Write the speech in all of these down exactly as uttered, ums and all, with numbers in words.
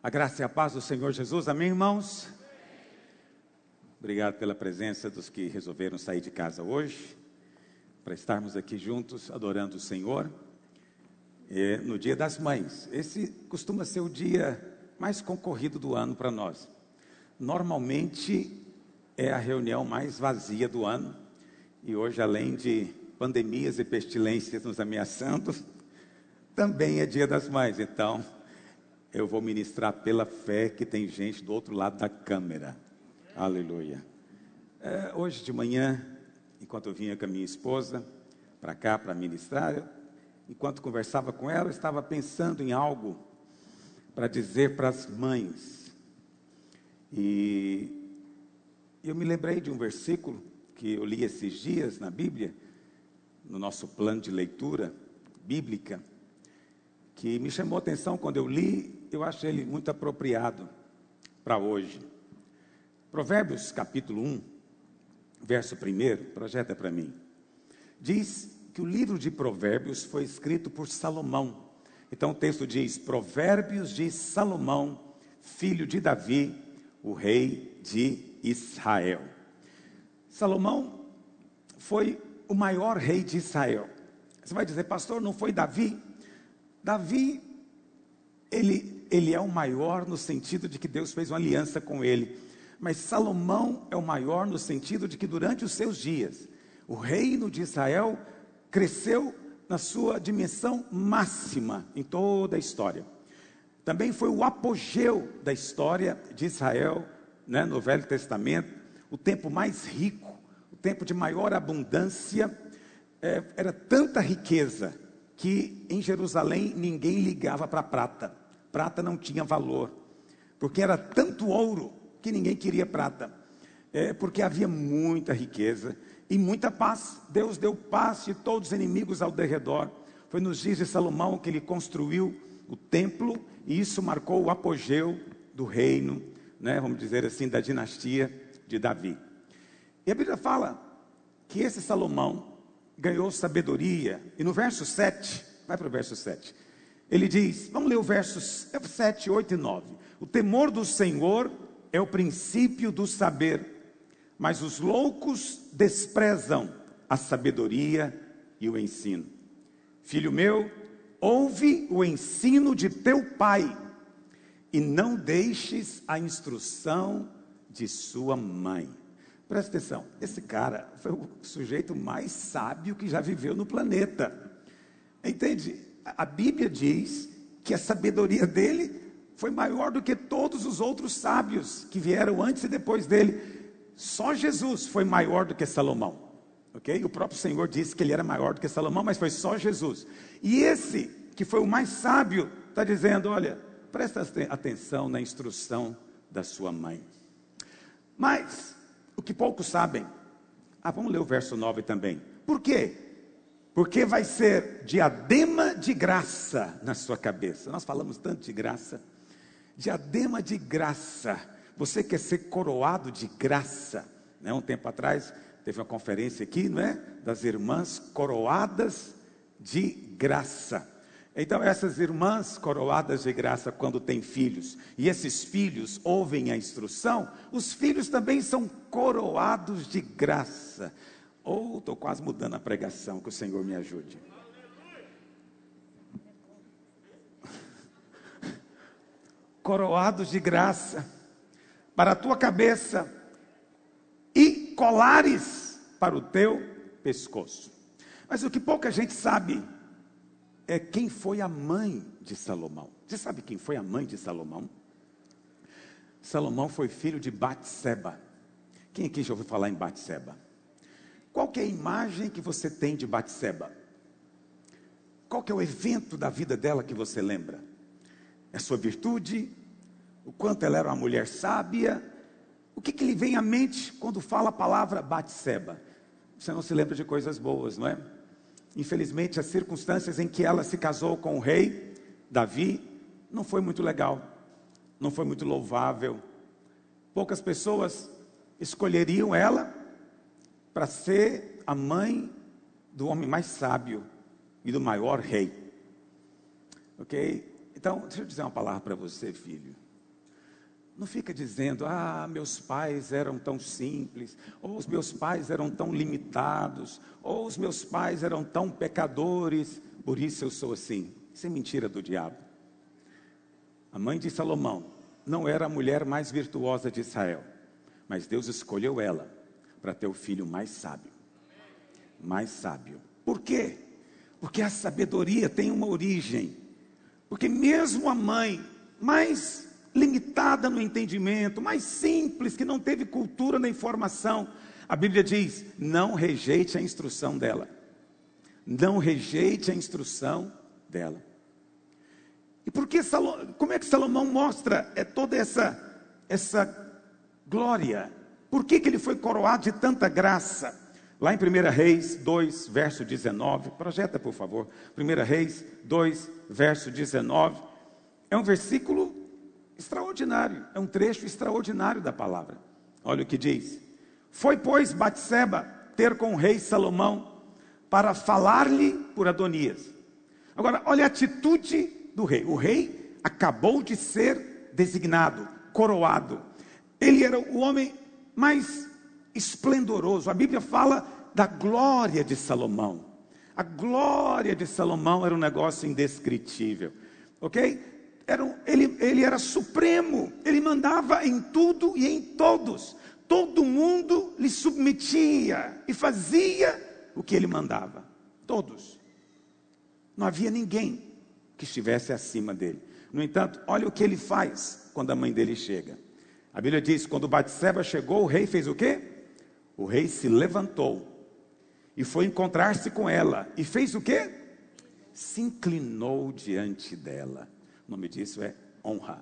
A graça e a paz do Senhor Jesus, amém, irmãos? Obrigado pela presença dos que resolveram sair de casa hoje, para estarmos aqui juntos, adorando o Senhor, e no Dia das Mães. Esse costuma ser o dia mais concorrido do ano para nós. Normalmente é a reunião mais vazia do ano, e hoje, além de pandemias e pestilências nos ameaçando, também é Dia das Mães. Então, eu vou ministrar pela fé que tem gente do outro lado da câmera. Aleluia. É, hoje de manhã, enquanto eu vinha com a minha esposa para cá para ministrar, eu, enquanto conversava com ela, eu estava pensando em algo para dizer para as mães. E eu me lembrei de um versículo que eu li esses dias na Bíblia, no nosso plano de leitura bíblica, que me chamou a atenção quando eu li. Eu acho ele muito apropriado para hoje. Provérbios capítulo um, verso primeiro, projeta para mim. Diz que o livro de Provérbios foi escrito por Salomão. Então o texto diz: Provérbios de Salomão, filho de Davi, o rei de Israel. Salomão foi o maior rei de Israel. Você vai dizer, pastor, não foi Davi? Davi, ele, ele é o maior no sentido de que Deus fez uma aliança com ele. Mas Salomão é o maior no sentido de que durante os seus dias, o reino de Israel cresceu na sua dimensão máxima em toda a história. Também foi o apogeu da história de Israel, né, no Velho Testamento, o tempo mais rico, o tempo de maior abundância. É, era tanta riqueza que em Jerusalém ninguém ligava para prata. Prata não tinha valor, porque era tanto ouro que ninguém queria prata, é, porque havia muita riqueza e muita paz. Deus deu paz de todos os inimigos ao derredor. Foi nos dias de Salomão que ele construiu o templo, e isso marcou o apogeu do reino, né, vamos dizer assim, da dinastia de Davi. E a Bíblia fala que esse Salomão ganhou sabedoria, e no verso sete, vai para o verso sete, ele diz, vamos ler o versos sete, oito e nove. O temor do Senhor é o princípio do saber, mas os loucos desprezam a sabedoria e o ensino. Filho meu, ouve o ensino de teu pai, e não deixes a instrução de sua mãe. Presta atenção, esse cara foi o sujeito mais sábio que já viveu no planeta. Entende? A Bíblia diz que a sabedoria dele foi maior do que todos os outros sábios que vieram antes e depois dele. Só Jesus foi maior do que Salomão, ok? O próprio Senhor disse que ele era maior do que Salomão, mas foi só Jesus. E esse, que foi o mais sábio, está dizendo, olha, presta atenção na instrução da sua mãe. Mas, o que poucos sabem, ah, vamos ler o verso nove também. Por quê? Porque vai ser diadema de graça na sua cabeça. Nós falamos tanto de graça. Diadema de graça. Você quer ser coroado de graça, né? Um tempo atrás teve uma conferência aqui, não é? Das irmãs coroadas de graça. Então essas irmãs coroadas de graça, quando têm filhos, e esses filhos ouvem a instrução, os filhos também são coroados de graça. Ou oh, estou quase mudando a pregação, que o Senhor me ajude. Coroados de graça para a tua cabeça e colares para o teu pescoço. Mas o que pouca gente sabe é quem foi a mãe de Salomão. Você sabe quem foi a mãe de Salomão? Salomão foi filho de Batseba. Quem aqui já ouviu falar em Batseba? Qual que é a imagem que você tem de Batseba? Qual que é o evento da vida dela que você lembra? É a sua virtude? O quanto ela era uma mulher sábia? O que, que lhe vem à mente quando fala a palavra Batseba? Você não se lembra de coisas boas, não é? Infelizmente, as circunstâncias em que ela se casou com o rei Davi não foi muito legal, não foi muito louvável. Poucas pessoas escolheriam ela para ser a mãe do homem mais sábio e do maior rei. Ok? Então, deixa eu dizer uma palavra para você, filho. Não fica dizendo, ah, meus pais eram tão simples, ou os meus pais eram tão limitados, ou os meus pais eram tão pecadores, por isso eu sou assim. Isso é mentira do diabo. A mãe de Salomão não era a mulher mais virtuosa de Israel, mas Deus escolheu ela para ter o filho mais sábio. Mais sábio. Por quê? Porque a sabedoria tem uma origem. Porque mesmo a mãe mais limitada no entendimento, mais simples, que não teve cultura nem formação, a Bíblia diz, não rejeite a instrução dela. Não rejeite a instrução dela. E por que Salomão, como é que Salomão mostra é, toda essa, essa glória? Por que que ele foi coroado de tanta graça? Lá em primeira Reis dois, verso dezenove, projeta por favor, primeira Reis dois, verso dezenove, é um versículo extraordinário, é um trecho extraordinário da palavra. Olha o que diz: foi pois Batseba ter com o rei Salomão para falar-lhe por Adonias. Agora, olha a atitude do rei. O rei acabou de ser designado, coroado. Ele era o homem mais esplendoroso. A Bíblia fala da glória de Salomão. A glória de Salomão era um negócio indescritível, ok? Era um, ele, ele era supremo, ele mandava em tudo e em todos. Todo mundo lhe submetia e fazia o que ele mandava. Todos. Não havia ninguém que estivesse acima dele. No entanto, olha o que ele faz quando a mãe dele chega. A Bíblia diz, quando Batseba chegou, o rei fez o quê? O rei se levantou e foi encontrar-se com ela. E fez o quê? Se inclinou diante dela. O nome disso é honra.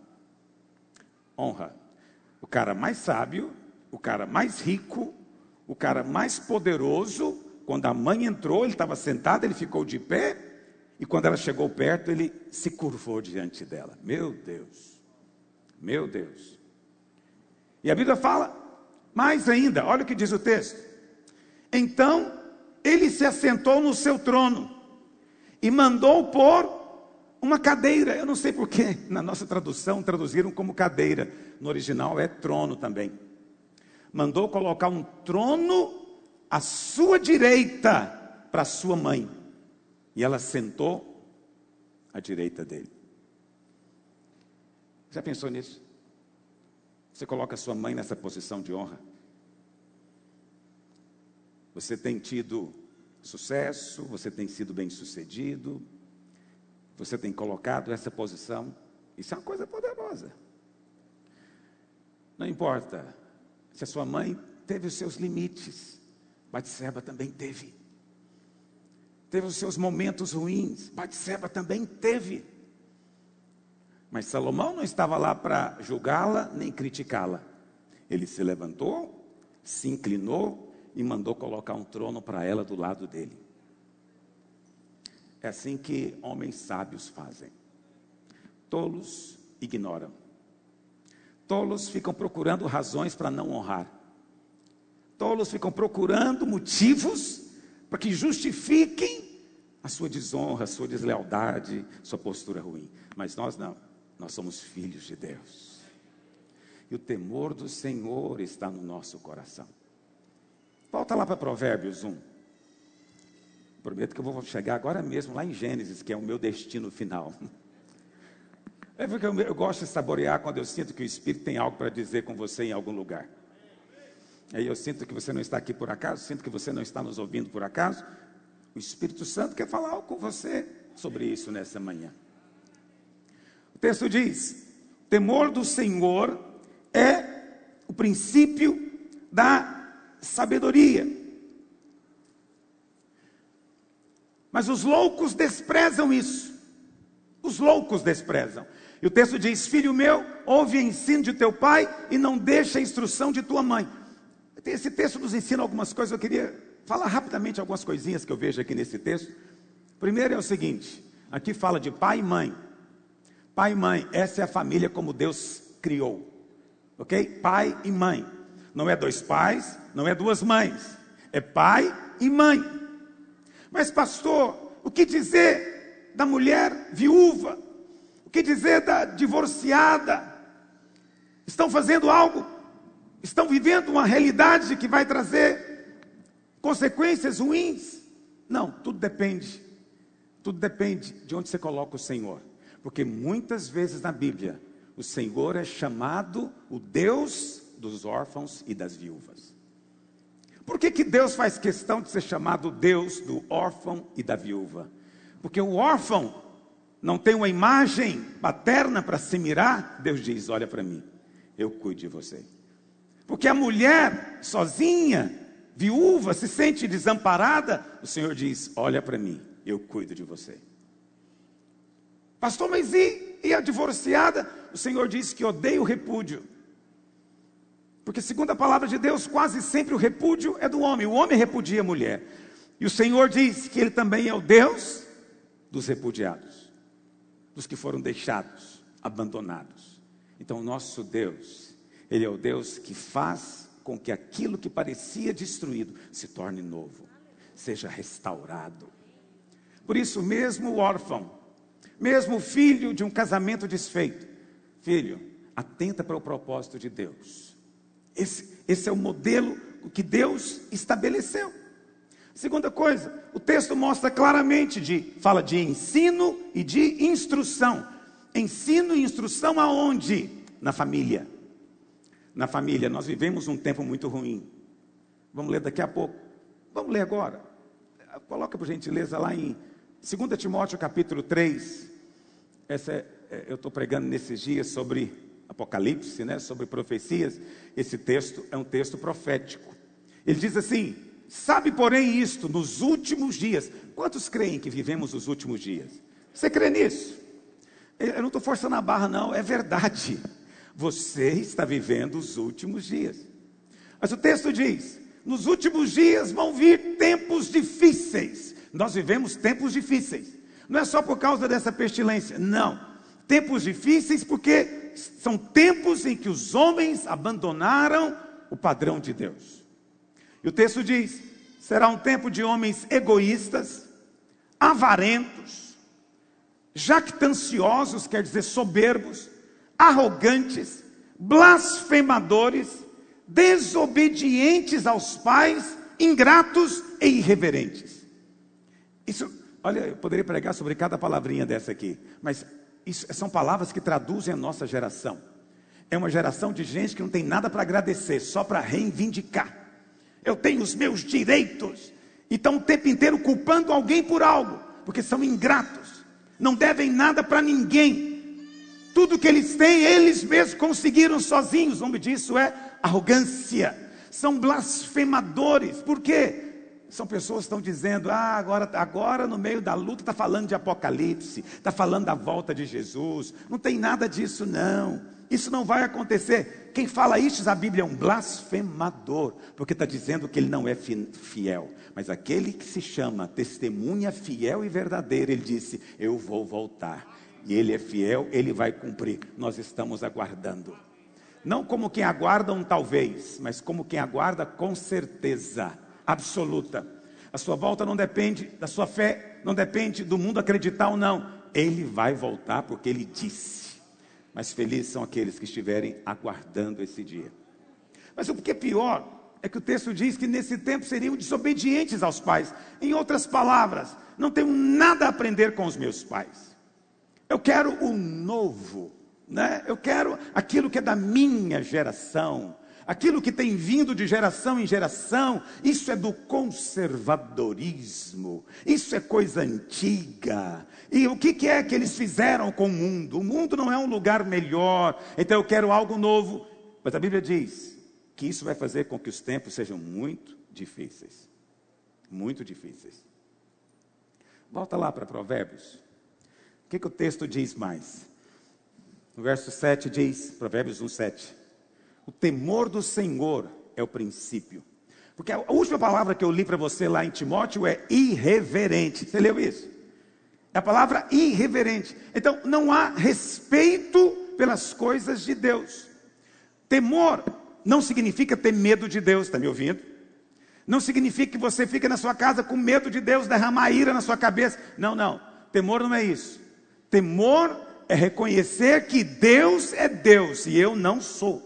Honra. O cara mais sábio, o cara mais rico, o cara mais poderoso, quando a mãe entrou, ele estava sentado, ele ficou de pé, e quando ela chegou perto, ele se curvou diante dela. Meu Deus, meu Deus. E a Bíblia fala, mais ainda, olha o que diz o texto. Então, ele se assentou no seu trono, e mandou pôr uma cadeira. Eu não sei porque na nossa tradução traduziram como cadeira. No original é trono também. Mandou colocar um trono à sua direita para sua mãe. E ela sentou à direita dele. Já pensou nisso? Você coloca a sua mãe nessa posição de honra. Você tem tido sucesso, você tem sido bem-sucedido, você tem colocado essa posição. Isso é uma coisa poderosa. Não importa se a sua mãe teve os seus limites. Batseba também teve. Teve os seus momentos ruins. Batseba também teve. Mas Salomão não estava lá para julgá-la nem criticá-la. Ele se levantou, se inclinou e mandou colocar um trono para ela do lado dele. É assim que homens sábios fazem. Tolos ignoram. Tolos ficam procurando razões para não honrar. Tolos ficam procurando motivos para que justifiquem a sua desonra, a sua deslealdade, sua postura ruim. Mas nós não. Nós somos filhos de Deus. E o temor do Senhor está no nosso coração. Volta lá para Provérbios um. Prometo que eu vou chegar agora mesmo lá em Gênesis, que é o meu destino final. É porque eu, eu gosto de saborear quando eu sinto que o Espírito tem algo para dizer com você em algum lugar. Aí eu sinto que você não está aqui por acaso, sinto que você não está nos ouvindo por acaso. O Espírito Santo quer falar algo com você sobre isso nessa manhã. O texto diz: temor do Senhor é o princípio da sabedoria. Mas os loucos desprezam isso. Os loucos desprezam. E o texto diz: filho meu, ouve o ensino de teu pai e não deixa a instrução de tua mãe. Esse texto nos ensina algumas coisas. Eu queria falar rapidamente algumas coisinhas que eu vejo aqui nesse texto. Primeiro é o seguinte: aqui fala de pai e mãe. Pai e mãe, essa é a família como Deus criou. Ok? Pai e mãe. Não é dois pais, não é duas mães. É pai e mãe. Mas pastor, o que dizer da mulher viúva? O que dizer da divorciada? Estão fazendo algo, estão vivendo uma realidade que vai trazer consequências ruins? Não, tudo depende, tudo depende de onde você coloca o Senhor. Porque muitas vezes na Bíblia, o Senhor é chamado o Deus dos órfãos e das viúvas. Por que que Deus faz questão de ser chamado Deus do órfão e da viúva? Porque o órfão não tem uma imagem paterna para se mirar. Deus diz, olha para mim, eu cuido de você. Porque a mulher sozinha, viúva, se sente desamparada. O Senhor diz, olha para mim, eu cuido de você. Pastor, mas e, e a divorciada? O Senhor diz que odeia o repúdio. Porque segundo a palavra de Deus, quase sempre o repúdio é do homem. O homem repudia a mulher. E o Senhor diz que Ele também é o Deus dos repudiados, dos que foram deixados, abandonados. Então o nosso Deus, Ele é o Deus que faz com que aquilo que parecia destruído se torne novo, seja restaurado. Por isso mesmo o órfão, mesmo o filho de um casamento desfeito, filho, atenta para o propósito de Deus. Esse, esse é o modelo que Deus estabeleceu. Segunda coisa, o texto mostra claramente, de, fala de ensino e de instrução. Ensino e instrução aonde? Na família. Na família, nós vivemos um tempo muito ruim. Vamos ler daqui a pouco. Vamos ler agora. Coloca por gentileza lá em dois Timóteo capítulo três. Essa é, é, eu estou pregando nesses dias sobre Apocalipse, né, sobre profecias. Esse texto é um texto profético. Ele diz assim, sabe porém isto, nos últimos dias. Quantos creem que vivemos os últimos dias? Você crê nisso? Eu não estou forçando a barra não, é verdade. Você está vivendo os últimos dias. Mas o texto diz, nos últimos dias vão vir tempos difíceis. Nós vivemos tempos difíceis. Não é só por causa dessa pestilência, não. Tempos difíceis porque são tempos em que os homens abandonaram o padrão de Deus. E o texto diz, será um tempo de homens egoístas, avarentos, jactanciosos, quer dizer soberbos, arrogantes, blasfemadores, desobedientes aos pais, ingratos e irreverentes. Isso, olha, eu poderia pregar sobre cada palavrinha dessa aqui, mas isso são palavras que traduzem a nossa geração. É uma geração de gente que não tem nada para agradecer, só para reivindicar. Eu tenho os meus direitos. E estão o tempo inteiro culpando alguém por algo, porque são ingratos, não devem nada para ninguém. Tudo que eles têm, eles mesmos conseguiram sozinhos. O nome disso é arrogância. São blasfemadores. Por quê? São pessoas que estão dizendo, ah, agora, agora no meio da luta está falando de Apocalipse, está falando da volta de Jesus. Não tem nada disso não. Isso não vai acontecer. Quem fala isso, a Bíblia é um blasfemador, porque está dizendo que ele não é fiel. Mas aquele que se chama testemunha fiel e verdadeira, ele disse, eu vou voltar. E ele é fiel, ele vai cumprir. Nós estamos aguardando. Não como quem aguarda um talvez, mas como quem aguarda com certeza absoluta. A sua volta não depende da sua fé, não depende do mundo acreditar ou não. Ele vai voltar porque ele disse. Mas felizes são aqueles que estiverem aguardando esse dia. Mas o que é pior é que o texto diz que nesse tempo seriam desobedientes aos pais. Em outras palavras, não tenho nada a aprender com os meus pais. Eu quero o novo, né? Eu quero aquilo que é da minha geração. Aquilo que tem vindo de geração em geração. Isso é do conservadorismo. Isso é coisa antiga. E o que é que eles fizeram com o mundo? O mundo não é um lugar melhor. Então eu quero algo novo. Mas a Bíblia diz que isso vai fazer com que os tempos sejam muito difíceis. Muito difíceis. Volta lá para Provérbios. O que, que o texto diz mais? No verso sete diz, Provérbios um, sete. O temor do Senhor é o princípio. Porque a última palavra que eu li para você lá em Timóteo é irreverente. Você leu isso? É a palavra irreverente. Então não há respeito pelas coisas de Deus. Temor não significa ter medo de Deus. Está me ouvindo? Não significa que você fica na sua casa com medo de Deus derramar ira na sua cabeça. Não, não. Temor não é isso. Temor é reconhecer que Deus é Deus e eu não sou.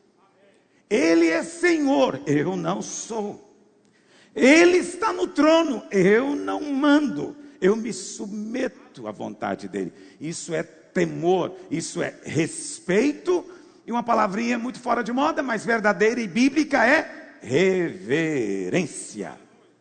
Ele é Senhor, eu não sou. Ele está no trono, eu não mando. Eu me submeto à vontade dele. Isso é temor, isso é respeito. E uma palavrinha muito fora de moda, mas verdadeira e bíblica, é reverência.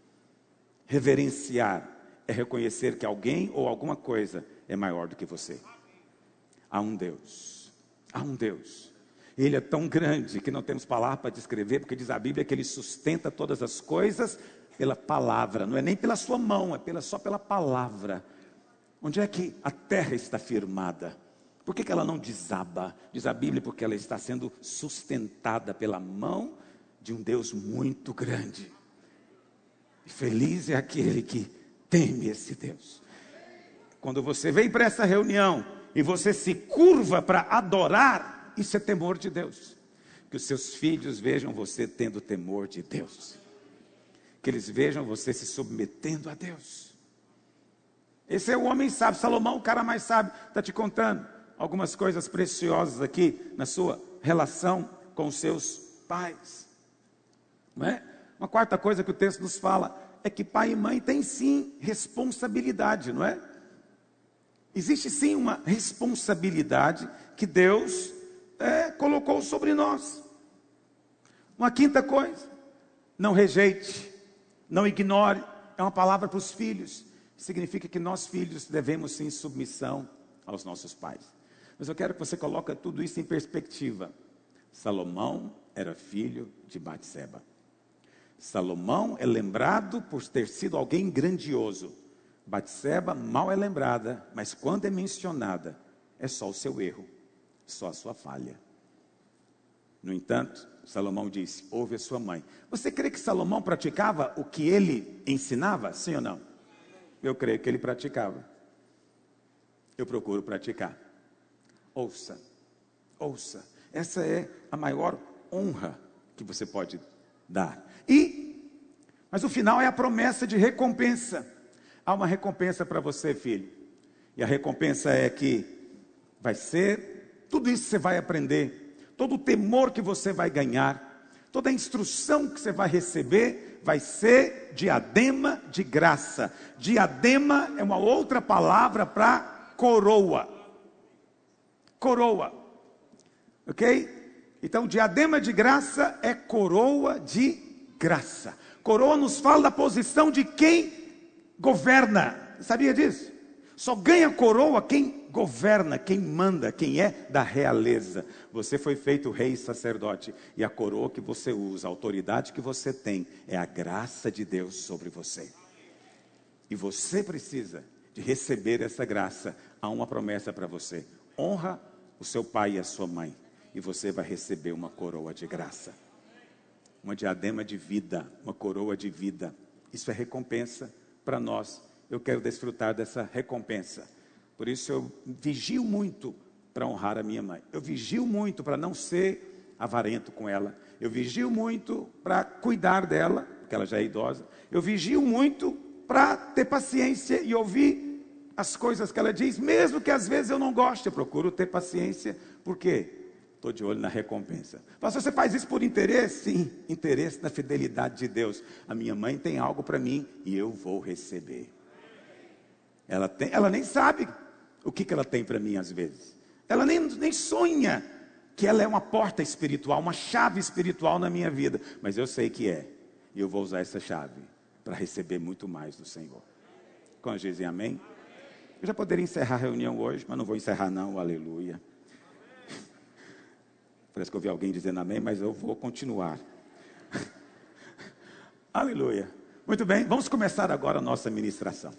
Reverenciar é reconhecer que alguém ou alguma coisa é maior do que você. Há um Deus, há um Deus. Ele é tão grande que não temos palavra para descrever, porque diz a Bíblia que ele sustenta todas as coisas pela palavra. Não é nem pela sua mão, é pela, só pela palavra. Onde é que a terra está firmada? Por que que ela não desaba? Diz a Bíblia, porque ela está sendo sustentada pela mão de um Deus muito grande. E feliz é aquele que teme esse Deus. Quando você vem para essa reunião e você se curva para adorar, isso é temor de Deus. Que os seus filhos vejam você tendo temor de Deus. Que eles vejam você se submetendo a Deus. Esse é o homem sábio. Salomão, o cara mais sábio, está te contando algumas coisas preciosas aqui na sua relação com os seus pais. Não é? Uma quarta coisa que o texto nos fala é que pai e mãe têm sim responsabilidade, não é? Existe sim uma responsabilidade que Deus é, colocou sobre nós. Uma quinta coisa, não rejeite, não ignore, é uma palavra para os filhos. Significa que nós filhos devemos sim submissão aos nossos pais. Mas eu quero que você coloque tudo isso em perspectiva. Salomão era filho de Batseba. Salomão é lembrado por ter sido alguém grandioso. Batseba mal é lembrada, mas quando é mencionada, é só o seu erro, só a sua falha. No entanto, Salomão disse, ouve a sua mãe. Você crê que Salomão praticava o que ele ensinava? Sim ou não? Eu creio que ele praticava. Eu procuro praticar. Ouça, ouça. Essa é a maior honra que você pode dar. E, mas o final é a promessa de recompensa. Há uma recompensa para você, filho. E a recompensa é que vai ser, tudo isso você vai aprender, todo o temor que você vai ganhar, toda a instrução que você vai receber, vai ser diadema de graça. Diadema é uma outra palavra para coroa. Coroa. Ok? Então, diadema de graça é coroa de graça. Coroa nos fala da posição de quem governa. Sabia disso? Só ganha coroa quem governa, quem manda, quem é da realeza. Você foi feito rei e sacerdote. E a coroa que você usa, a autoridade que você tem, é a graça de Deus sobre você. E você precisa de receber essa graça. Há uma promessa para você. Honra o seu pai e a sua mãe. E você vai receber uma coroa de graça. Uma diadema de vida, uma coroa de vida. Isso é recompensa para nós. Eu quero desfrutar dessa recompensa. Por isso eu vigio muito para honrar a minha mãe. Eu vigio muito para não ser avarento com ela. Eu vigio muito para cuidar dela, porque ela já é idosa. Eu vigio muito para ter paciência e ouvir as coisas que ela diz, mesmo que às vezes eu não goste. Eu procuro ter paciência. Por quê? Estou de olho na recompensa. Pastor, você faz isso por interesse? Sim, interesse na fidelidade de Deus. A minha mãe tem algo para mim e eu vou receber. Ela, tem, ela nem sabe o que, que ela tem para mim às vezes. Ela nem, nem sonha que ela é uma porta espiritual, uma chave espiritual na minha vida. Mas eu sei que é. E eu vou usar essa chave para receber muito mais do Senhor. Quando dizem amém? Eu já poderia encerrar a reunião hoje, mas não vou encerrar não, aleluia. Parece que eu ouvi alguém dizendo amém, mas eu vou continuar. Aleluia. Muito bem, vamos começar agora a nossa ministração.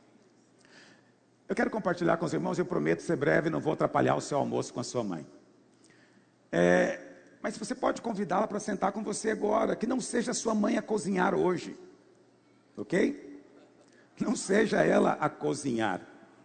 Eu quero compartilhar com os irmãos, eu prometo ser breve, não vou atrapalhar o seu almoço com a sua mãe. É, mas você pode convidá-la para sentar com você agora, que não seja a sua mãe a cozinhar hoje. Ok? Não seja ela a cozinhar.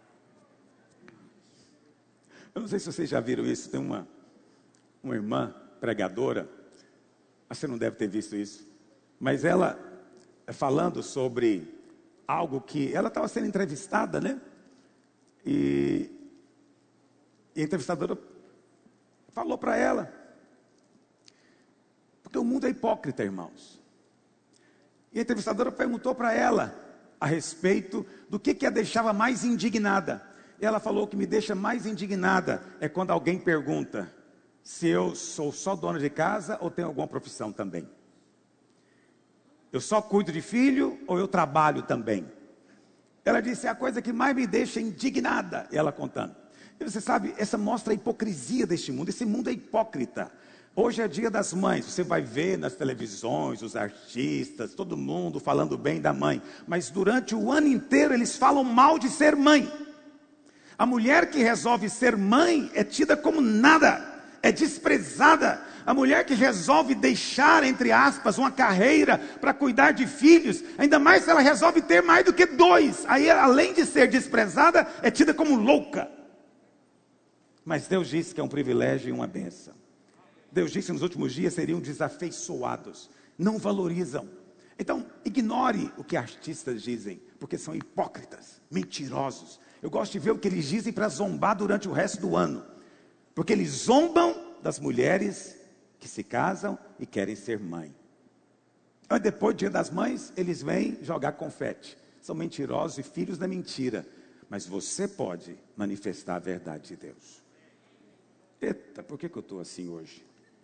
Eu não sei se vocês já viram isso, tem uma... uma irmã pregadora, você não deve ter visto isso, mas ela falando sobre algo que, ela estava sendo entrevistada, né? E E a entrevistadora falou para ela, porque o mundo é hipócrita, irmãos. E a entrevistadora perguntou para ela a respeito do que, que a deixava mais indignada. E ela falou: o que me deixa mais indignada é quando alguém pergunta se eu sou só dona de casa ou tenho alguma profissão também. Eu só cuido de filho ou eu trabalho também? Ela disse: é a coisa que mais me deixa indignada. E ela contando. E você sabe, essa mostra a hipocrisia deste mundo. Esse mundo é hipócrita. Hoje é dia das mães, você vai ver nas televisões, os artistas, todo mundo falando bem da mãe. Mas durante o ano inteiro eles falam mal de ser mãe. A mulher que resolve ser mãe é tida como nada, é desprezada. A mulher que resolve deixar, entre aspas, uma carreira para cuidar de filhos, ainda mais se ela resolve ter mais do que dois. Aí, além de ser desprezada, é tida como louca. Mas Deus disse que é um privilégio e uma bênção. Deus disse que nos últimos dias seriam desafeiçoados, não valorizam. Então, ignore o que artistas dizem, porque são hipócritas, mentirosos. Eu gosto de ver o que eles dizem para zombar durante o resto do ano, porque eles zombam das mulheres que se casam e querem ser mãe. Aí depois do dia das mães, eles vêm jogar confete. São mentirosos e filhos da mentira. Mas você pode manifestar a verdade de Deus. Eita, por que que eu estou assim hoje?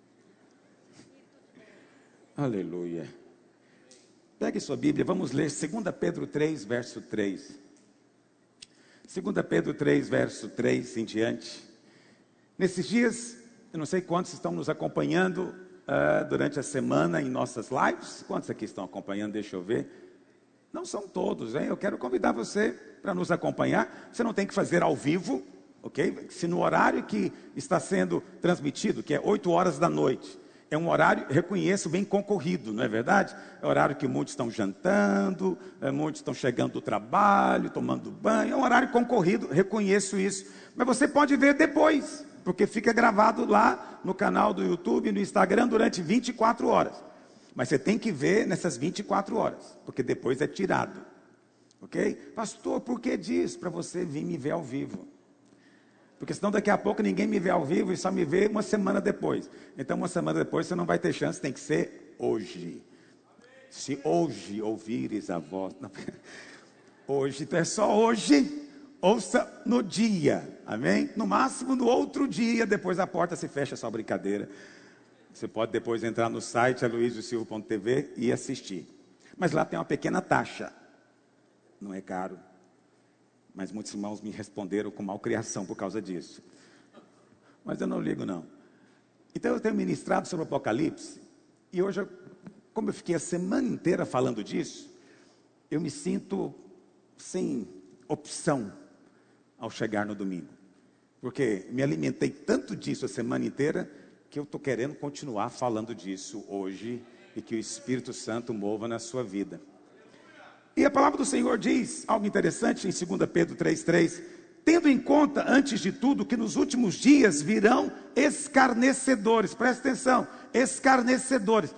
Aleluia. Pegue sua Bíblia, vamos ler segunda Pedro três, verso três. segunda Pedro três, verso três em diante. Nesses dias, eu não sei quantos estão nos acompanhando uh, durante a semana em nossas lives. Quantos aqui estão acompanhando? Deixa eu ver. Não são todos, hein? Eu quero convidar você para nos acompanhar. Você não tem que fazer ao vivo, ok? Se no horário que está sendo transmitido, que é oito horas da noite, é um horário, reconheço, bem concorrido, não é verdade? É horário que muitos estão jantando, é, muitos estão chegando do trabalho, tomando banho. É um horário concorrido, reconheço isso. Mas você pode ver depois, porque fica gravado lá no canal do YouTube e no Instagram durante vinte e quatro horas. Mas você tem que ver nessas vinte e quatro horas, porque depois é tirado. Ok? Pastor, por que diz? Para você vir me ver ao vivo. Porque senão daqui a pouco ninguém me vê ao vivo e só me vê uma semana depois. Então uma semana depois você não vai ter chance, tem que ser hoje. Se hoje ouvires a voz... Não, hoje, então é só hoje, ouça no dia, amém? No máximo no outro dia, depois a porta se fecha, só brincadeira. Você pode depois entrar no site aloysio silva ponto t v e assistir. Mas lá tem uma pequena taxa, não é caro. Mas muitos irmãos me responderam com malcriação por causa disso. Mas eu não ligo não. Então eu tenho ministrado sobre o Apocalipse. E hoje, como eu fiquei a semana inteira falando disso, eu me sinto sem opção ao chegar no domingo. Porque me alimentei tanto disso a semana inteira, que eu estou querendo continuar falando disso hoje. E que o Espírito Santo mova na sua vida. E a palavra do Senhor diz algo interessante em segunda Pedro três, três. Tendo em conta, antes de tudo, que nos últimos dias virão escarnecedores. Presta atenção, escarnecedores.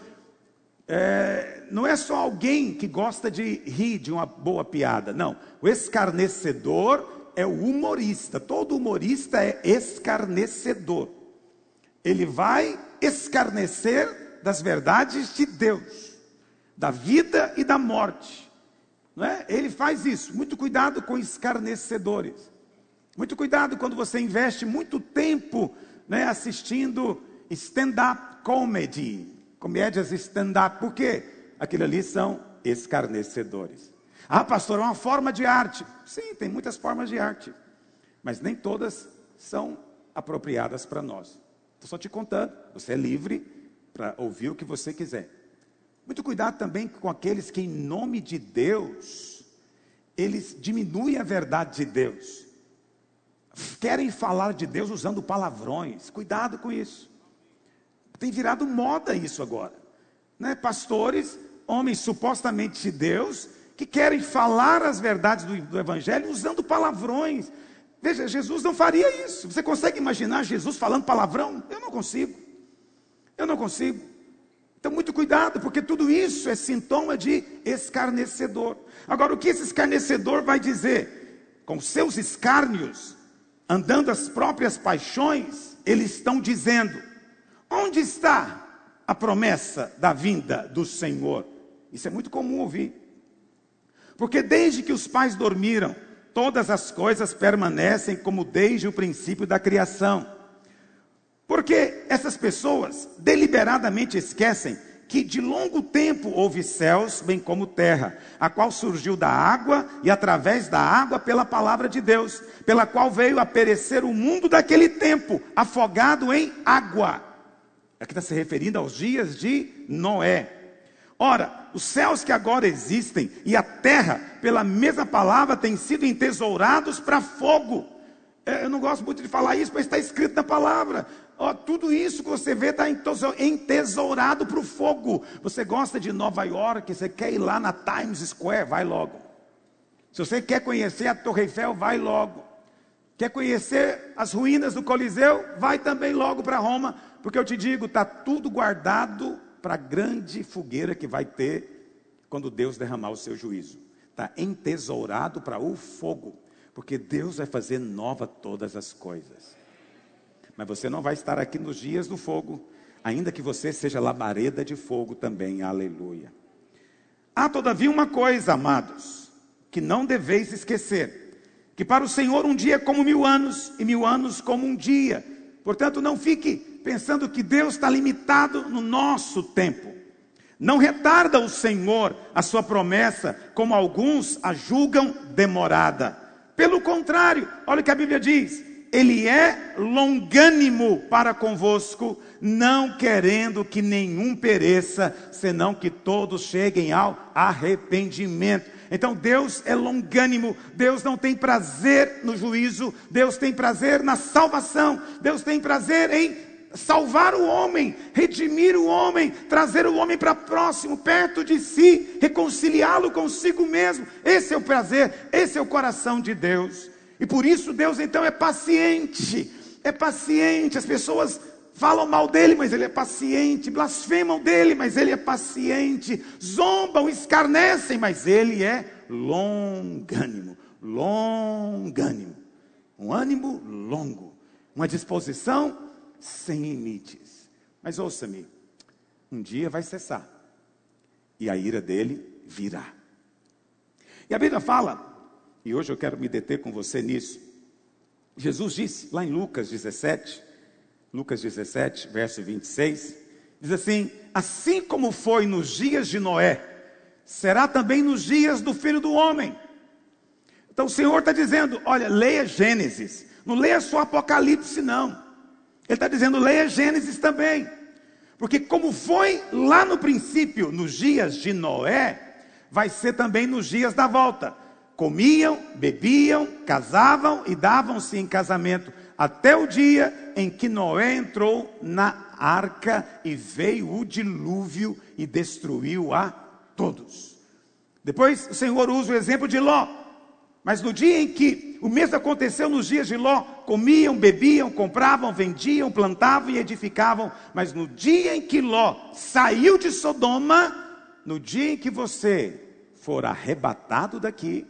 É, não é só alguém que gosta de rir de uma boa piada, não. O escarnecedor é o humorista. Todo humorista é escarnecedor. Ele vai escarnecer das verdades de Deus, da vida e da morte. Não é? Ele faz isso. Muito cuidado com escarnecedores. Muito cuidado quando você investe muito tempo, né, assistindo stand-up comedy, comédias stand-up. Por quê? Aquilo ali são escarnecedores. Ah, pastor, é uma forma de arte. Sim, tem muitas formas de arte, mas nem todas são apropriadas para nós. Estou só te contando. Você é livre para ouvir o que você quiser. Muito cuidado também com aqueles que, em nome de Deus, eles diminuem a verdade de Deus. Querem falar de Deus usando palavrões. Cuidado com isso. Tem virado moda isso agora. Né? Pastores, homens supostamente de Deus, que querem falar as verdades do, do Evangelho usando palavrões. Veja, Jesus não faria isso. Você consegue imaginar Jesus falando palavrão? Eu não consigo. Eu não consigo. Então, muito cuidado, porque tudo isso é sintoma de escarnecedor. Agora, o que esse escarnecedor vai dizer? Com seus escárnios, andando as próprias paixões, eles estão dizendo: onde está a promessa da vinda do Senhor? Isso é muito comum ouvir. Porque desde que os pais dormiram, todas as coisas permanecem como desde o princípio da criação. Porque essas pessoas deliberadamente esquecem que de longo tempo houve céus, bem como terra, a qual surgiu da água e através da água pela palavra de Deus, pela qual veio a perecer o mundo daquele tempo, afogado em água. Aqui está se referindo aos dias de Noé. Ora, os céus que agora existem e a terra, pela mesma palavra, têm sido entesourados para fogo. Eu não gosto muito de falar isso, mas está escrito na palavra. Oh, tudo isso que você vê está entesourado para o fogo. Você gosta de Nova York, você quer ir lá na Times Square, vai logo. Se você quer conhecer a Torre Eiffel, vai logo. Quer conhecer as ruínas do Coliseu, vai também logo para Roma. Porque eu te digo, está tudo guardado para a grande fogueira que vai ter quando Deus derramar o seu juízo. Está entesourado para o fogo. Porque Deus vai fazer nova todas as coisas. Mas você não vai estar aqui nos dias do fogo, ainda que você seja labareda de fogo também, aleluia. Há todavia uma coisa, amados, que não deveis esquecer, que para o Senhor um dia é como mil anos, e mil anos como um dia. Portanto, não fique pensando que Deus está limitado no nosso tempo. Não retarda o Senhor a sua promessa, como alguns a julgam demorada. Pelo contrário, olha o que a Bíblia diz: Ele é longânimo para convosco, não querendo que nenhum pereça, senão que todos cheguem ao arrependimento. Então Deus é longânimo, Deus não tem prazer no juízo, Deus tem prazer na salvação, Deus tem prazer em salvar o homem, redimir o homem, trazer o homem para próximo, perto de si, reconciliá-lo consigo mesmo. Esse é o prazer, esse é o coração de Deus. E por isso Deus então é paciente, é paciente. As pessoas falam mal dele, mas ele é paciente, blasfemam dele, mas ele é paciente, zombam, escarnecem, mas ele é longânimo, longânimo, um ânimo longo, uma disposição sem limites. Mas ouça-me, um dia vai cessar, e a ira dele virá. E a Bíblia fala, e hoje eu quero me deter com você nisso. Jesus disse lá em Lucas dezessete, Lucas dezessete, verso vinte e seis, diz assim: assim como foi nos dias de Noé, será também nos dias do Filho do Homem. Então o Senhor está dizendo, olha, leia Gênesis, não leia só Apocalipse não. Ele está dizendo, leia Gênesis também. Porque como foi lá no princípio, nos dias de Noé, vai ser também nos dias da volta. Comiam, bebiam, casavam e davam-se em casamento, até o dia em que Noé entrou na arca e veio o dilúvio e destruiu a todos. Depois o Senhor usa o exemplo de Ló. Mas no dia em que o mesmo aconteceu nos dias de Ló, comiam, bebiam, compravam, vendiam, plantavam e edificavam. Mas no dia em que Ló saiu de Sodoma, no dia em que você for arrebatado daqui,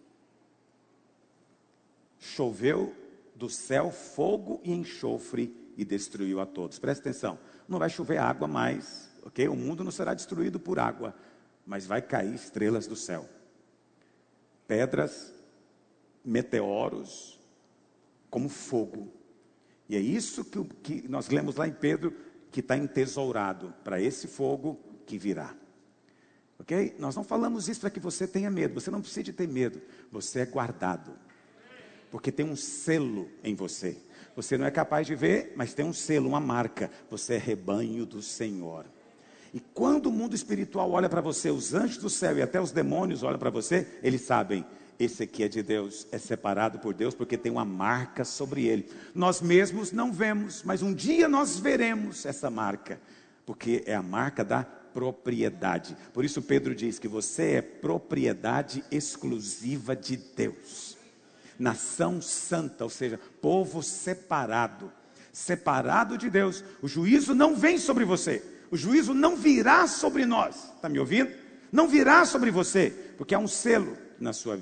choveu do céu fogo e enxofre e destruiu a todos. Presta atenção, não vai chover água mais, ok? O mundo não será destruído por água, mas vai cair estrelas do céu, pedras, meteoros, como fogo. E é isso que, que nós lemos lá em Pedro, que está entesourado para esse fogo que virá. Ok? Nós não falamos isso para que você tenha medo, você não precisa de ter medo, você é guardado. Porque tem um selo em você. Você não é capaz de ver, mas tem um selo, uma marca. Você é rebanho do Senhor. E quando o mundo espiritual olha para você, os anjos do céu e até os demônios olham para você, eles sabem, esse aqui é de Deus, é separado por Deus, porque tem uma marca sobre ele. Nós mesmos não vemos, mas um dia nós veremos essa marca, porque é a marca da propriedade. Por isso Pedro diz que você é propriedade exclusiva de Deus. Nação santa, ou seja, povo separado, separado de Deus. O juízo não vem sobre você, o juízo não virá sobre nós, está me ouvindo? Não virá sobre você, porque há um selo na sua vida.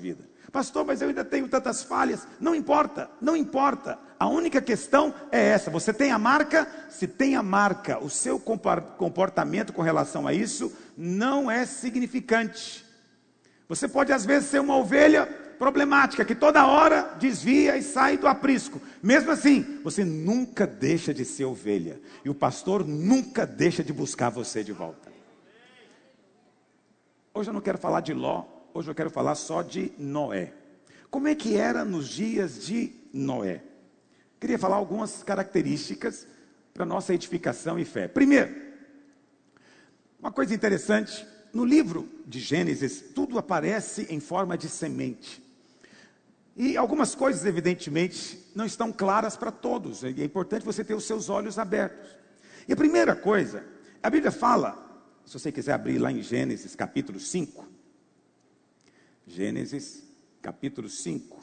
Pastor, mas eu ainda tenho tantas falhas. Não importa, não importa. A única questão é essa. Você tem a marca? Se tem a marca, o seu comportamento com relação a isso não é significante. Você pode às vezes ser uma ovelha problemática, que toda hora desvia e sai do aprisco. Mesmo assim, você nunca deixa de ser ovelha. E o pastor nunca deixa de buscar você de volta. Hoje eu não quero falar de Ló. Hoje eu quero falar só de Noé. Como é que era nos dias de Noé? Queria falar algumas características para nossa edificação e fé. Primeiro, uma coisa interessante, no livro de Gênesis, tudo aparece em forma de semente. E algumas coisas, evidentemente, não estão claras para todos. E é importante você ter os seus olhos abertos. E a primeira coisa, a Bíblia fala, se você quiser abrir lá em Gênesis capítulo cinco, Gênesis, capítulo cinco.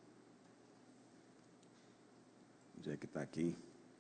Onde é que está aqui?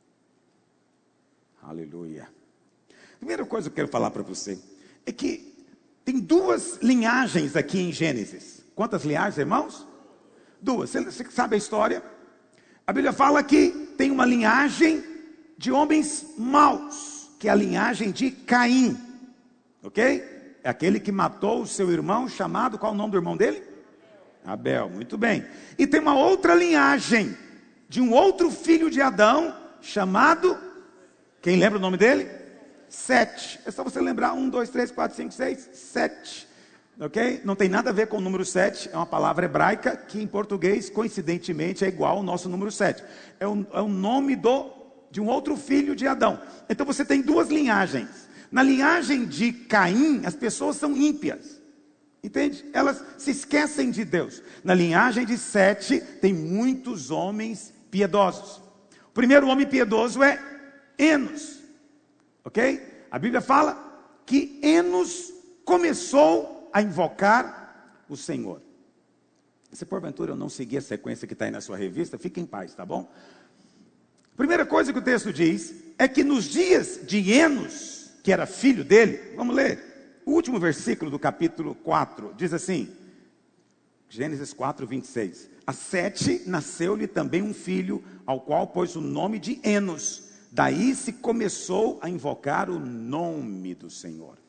Aleluia. Primeira coisa que eu quero falar para você é que tem duas linhagens aqui em Gênesis. Quantas linhagens, irmãos? Duas. Você, você sabe a história? A Bíblia fala que tem uma linhagem de homens maus, que é a linhagem de Caim. Ok? É aquele que matou o seu irmão chamado, qual o nome do irmão dele? Abel, muito bem. E tem uma outra linhagem, de um outro filho de Adão, chamado, quem lembra o nome dele? Sete. É só você lembrar, um, dois, três, quatro, cinco, seis, sete. Ok? Não tem nada a ver com o número sete, é uma palavra hebraica, que em português, coincidentemente, é igual ao nosso número sete. É o, é o nome do, de um outro filho de Adão. Então você tem duas linhagens. Na linhagem de Caim, as pessoas são ímpias, entende? Elas se esquecem de Deus. Na linhagem de Sete, tem muitos homens piedosos. O primeiro homem piedoso é Enos, ok? A Bíblia fala que Enos começou a invocar o Senhor. Se porventura eu não seguir a sequência que está aí na sua revista, fique em paz, tá bom? Primeira coisa que o texto diz, é que nos dias de Enos, que era filho dele, vamos ler, o último versículo do capítulo quatro, diz assim, Gênesis quatro, vinte e seis, a Sete nasceu-lhe também um filho, ao qual pôs o nome de Enos, daí se começou a invocar o nome do Senhor.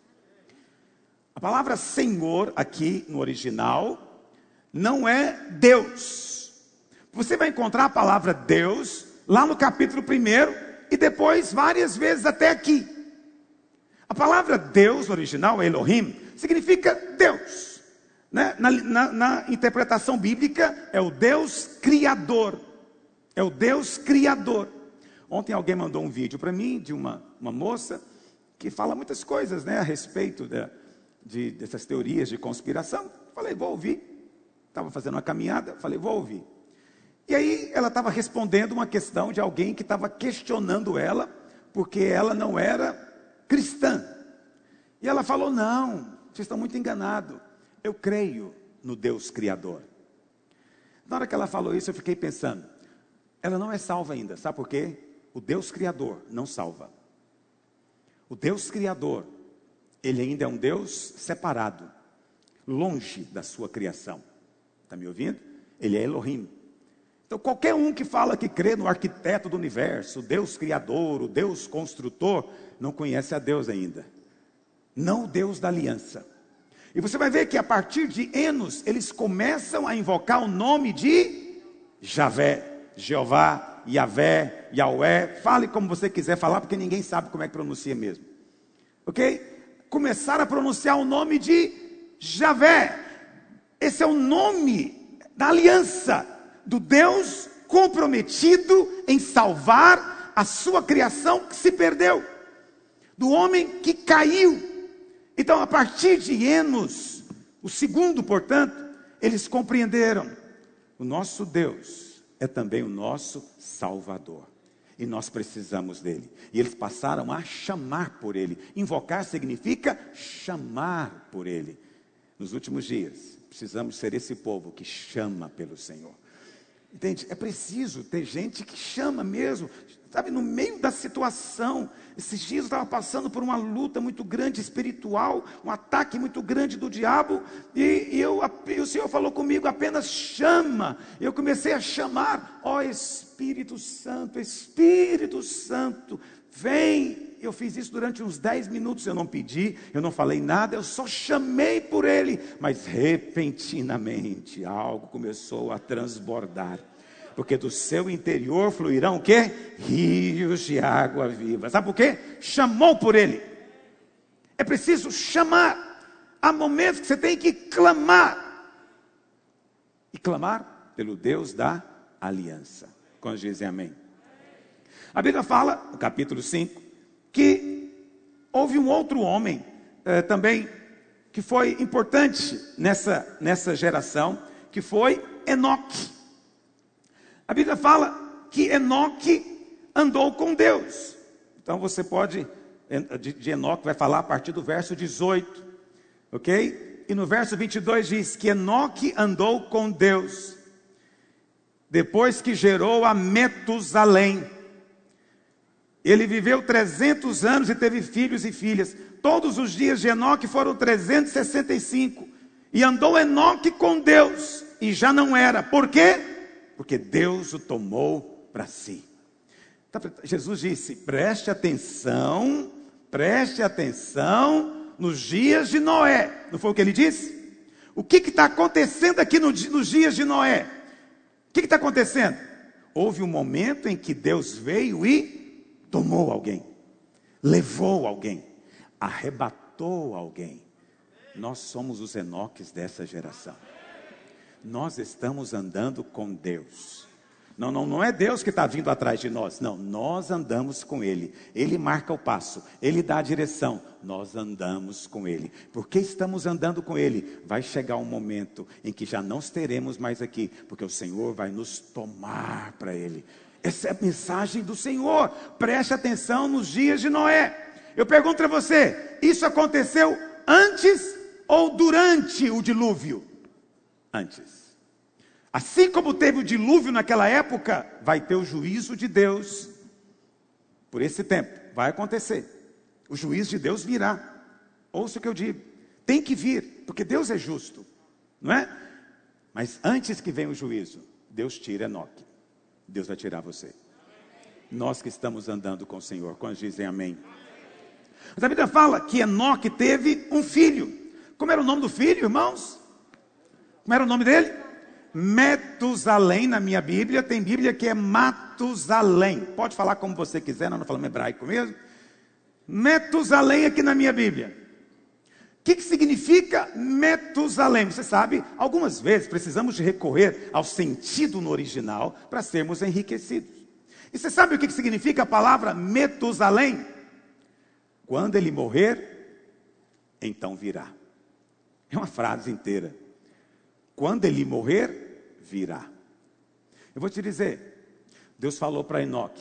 A palavra Senhor aqui no original, não é Deus. Você vai encontrar a palavra Deus, lá no capítulo primeiro, e depois várias vezes até aqui. A palavra Deus, no original, Elohim, significa Deus. Né? Na, na, na interpretação bíblica, é o Deus Criador. É o Deus Criador. Ontem alguém mandou um vídeo para mim, de uma, uma moça, que fala muitas coisas, né, a respeito da, de, dessas teorias de conspiração. Falei, vou ouvir. Estava fazendo uma caminhada, falei, vou ouvir. E aí ela estava respondendo uma questão de alguém que estava questionando ela, porque ela não era cristã. E ela falou, não, vocês estão muito enganados. Eu creio no Deus Criador. Na hora que ela falou isso, eu fiquei pensando, ela não é salva ainda, sabe por quê? O Deus Criador não salva. O Deus Criador, ele ainda é um Deus separado, longe da sua criação. Está me ouvindo? Ele é Elohim. Então qualquer um que fala que crê no arquiteto do universo, o Deus Criador, o Deus Construtor, não conhece a Deus ainda. Não o Deus da aliança. E você vai ver que a partir de Enos, eles começam a invocar o nome de Javé, Jeová, Yavé, Yahweh. Fale como você quiser falar, porque ninguém sabe como é que pronuncia mesmo. Ok? Começaram a pronunciar o nome de Javé. Esse é o nome da aliança, do Deus comprometido em salvar a sua criação que se perdeu, do homem que caiu. Então, a partir de Enos, o segundo, portanto, eles compreenderam, o nosso Deus é também o nosso Salvador, e nós precisamos dele. E eles passaram a chamar por ele. Invocar significa chamar por ele. Nos últimos dias, precisamos ser esse povo que chama pelo Senhor. Entende? É preciso ter gente que chama mesmo. sabe, no meio da situação. Esses dias eu estava passando por uma luta muito grande espiritual, um ataque muito grande do diabo, e, e, eu, e o Senhor falou comigo, apenas chama. Eu comecei a chamar, ó Espírito Santo, Espírito Santo, vem. Eu fiz isso durante uns dez minutos, eu não pedi, eu não falei nada, eu só chamei por ele, mas repentinamente algo começou a transbordar. Porque do seu interior fluirão o quê? Rios de água viva. Sabe por quê? Chamou por ele. É preciso chamar. Há momentos que você tem que clamar. E clamar pelo Deus da aliança. Quando dizem amém. A Bíblia fala, no capítulo cinco, que houve um outro homem eh, também, que foi importante nessa, nessa geração, que foi Enoque. A Bíblia fala que Enoque andou com Deus. Então você pode, de, de Enoque vai falar a partir do verso dezoito, ok? E no verso vinte e dois diz que Enoque andou com Deus, depois que gerou a Metusalém. Ele viveu trezentos anos e teve filhos e filhas. Todos os dias de Enoque foram trezentos e sessenta e cinco. E andou Enoque com Deus, e já não era. Por quê? Porque Deus o tomou para si. Jesus disse, preste atenção, preste atenção nos dias de Noé. Não foi o que ele disse? O que está acontecendo aqui no, nos dias de Noé? O que está acontecendo? Houve um momento em que Deus veio e tomou alguém, levou alguém, arrebatou alguém. Nós somos os Enoques dessa geração. Nós estamos andando com Deus. Não, não, não é Deus que está vindo atrás de nós. Não, nós andamos com Ele. Ele marca o passo, Ele dá a direção. Nós andamos com Ele. Porque estamos andando com Ele, vai chegar um momento em que já não estaremos mais aqui, porque o Senhor vai nos tomar para Ele. Essa é a mensagem do Senhor. Preste atenção nos dias de Noé. Eu pergunto para você, isso aconteceu antes ou durante o dilúvio? Antes. Assim como teve o dilúvio naquela época, vai ter o juízo de Deus por esse tempo. Vai acontecer. O juízo de Deus virá. Ouça o que eu digo. Tem que vir, porque Deus é justo, não é? Mas antes que venha o juízo, Deus tira Enoque. Deus vai tirar você. Nós que estamos andando com o Senhor, quando dizem amém. Mas a Bíblia fala que Enoque teve um filho. Como era o nome do filho, irmãos? Como era o nome dele? Metusalém. Na minha Bíblia, tem Bíblia que é Matusalém. Pode falar como você quiser, nós não falamos hebraico mesmo. Metusalém aqui na minha Bíblia. O que, que significa Metusalém? Você sabe, algumas vezes precisamos de recorrer ao sentido no original para sermos enriquecidos. E você sabe o que, que significa a palavra Metusalém? Quando ele morrer, então virá. É uma frase inteira. Quando ele morrer, virá. Eu vou te dizer, Deus falou para Enoque.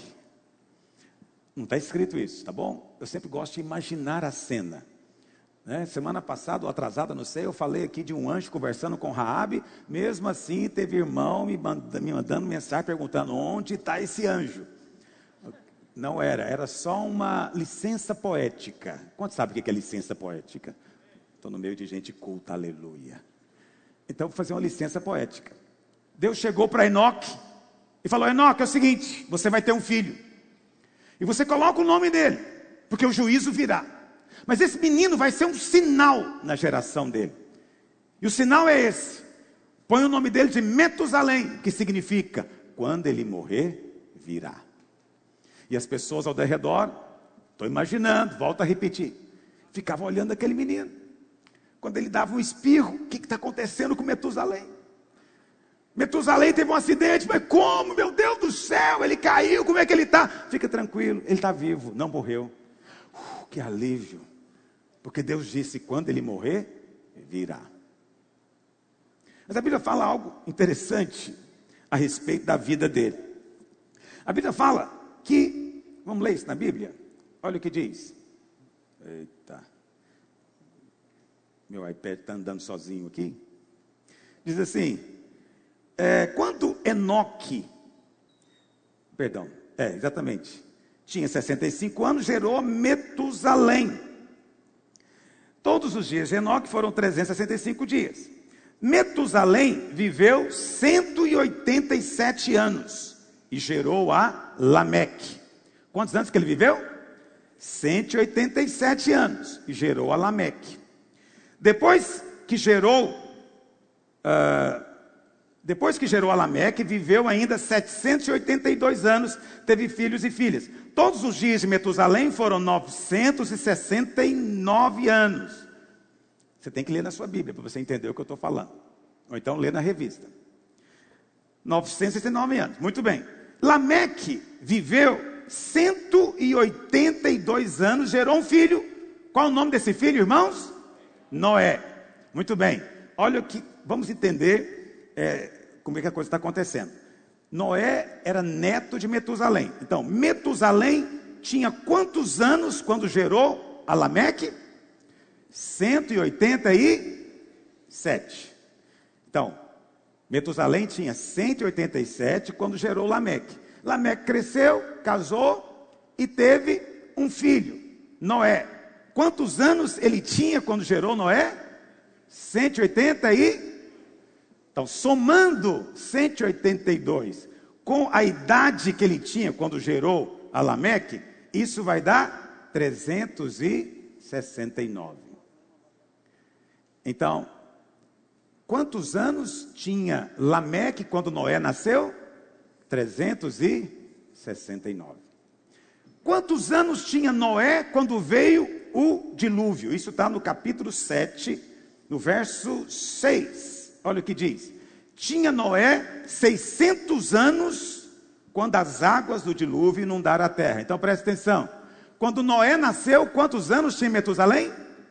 Não está escrito isso, tá bom? Eu sempre gosto de imaginar a cena. Né? Semana passada, ou atrasada, não sei, eu falei aqui de um anjo conversando com Raabe. Mesmo assim, teve irmão me mandando, me mandando mensagem perguntando, onde está esse anjo? Não era, era só uma licença poética. Quantos sabem o que é licença poética? Estou no meio de gente culta, aleluia. Então, vou fazer uma licença poética. Deus chegou para Enoque e falou, Enoque, é o seguinte, você vai ter um filho. E você coloca o nome dele, porque o juízo virá. Mas esse menino vai ser um sinal na geração dele. E o sinal é esse. Põe o nome dele de Metusalém, que significa, quando ele morrer, virá. E as pessoas ao redor, estou imaginando, volto a repetir, ficavam olhando aquele menino. Quando ele dava um espirro, o que está acontecendo com Metusalém? Metusalém teve um acidente, mas como? Meu Deus do céu, ele caiu, como é que ele está? Fica tranquilo, ele está vivo, não morreu. Uh, que alívio, porque Deus disse, quando ele morrer, virá. Mas a Bíblia fala algo interessante a respeito da vida dele. A Bíblia fala que, vamos ler isso na Bíblia? Olha o que diz. Eita. Meu iPad está andando sozinho aqui. Diz assim, é, quando Enoque, perdão, É, exatamente. Tinha sessenta e cinco anos, gerou Metusalém. Todos os dias de Enoque foram trezentos e sessenta e cinco dias. Metusalém viveu cento e oitenta e sete anos e gerou a Lameque. Quantos anos que ele viveu? cento e oitenta e sete anos e gerou a Lameque. Depois que gerou, uh, depois que gerou a Lameque, viveu ainda setecentos e oitenta e dois anos, teve filhos e filhas. Todos os dias de Metusalém foram novecentos e sessenta e nove anos. Você tem que ler na sua Bíblia para você entender o que eu estou falando. Ou então ler na revista. novecentos e sessenta e nove anos. Muito bem. Lameque viveu cento e oitenta e dois anos, gerou um filho. Qual o nome desse filho, irmãos? Noé. Muito bem. Olha o que, vamos entender é, como é que a coisa está acontecendo. Noé era neto de Metusalém. Então, Metusalém tinha quantos anos quando gerou a Lameque? cento e oitenta e sete. Então, Metusalém tinha cento e oitenta e sete quando gerou Lameque. Lameque cresceu, casou e teve um filho, Noé. Quantos anos ele tinha quando gerou Noé? cento e oitenta e... Então, somando cento e oitenta e dois com a idade que ele tinha quando gerou a Lameque, isso vai dar trezentos e sessenta e nove. Então, quantos anos tinha Lameque quando Noé nasceu? trezentos e sessenta e nove. Quantos anos tinha Noé quando veio o dilúvio? Isso está no capítulo sete, no verso seis. Olha o que diz. Tinha Noé seiscentos anos quando as águas do dilúvio inundaram a terra. Então preste atenção. Quando Noé nasceu, quantos anos tinha Metusalém?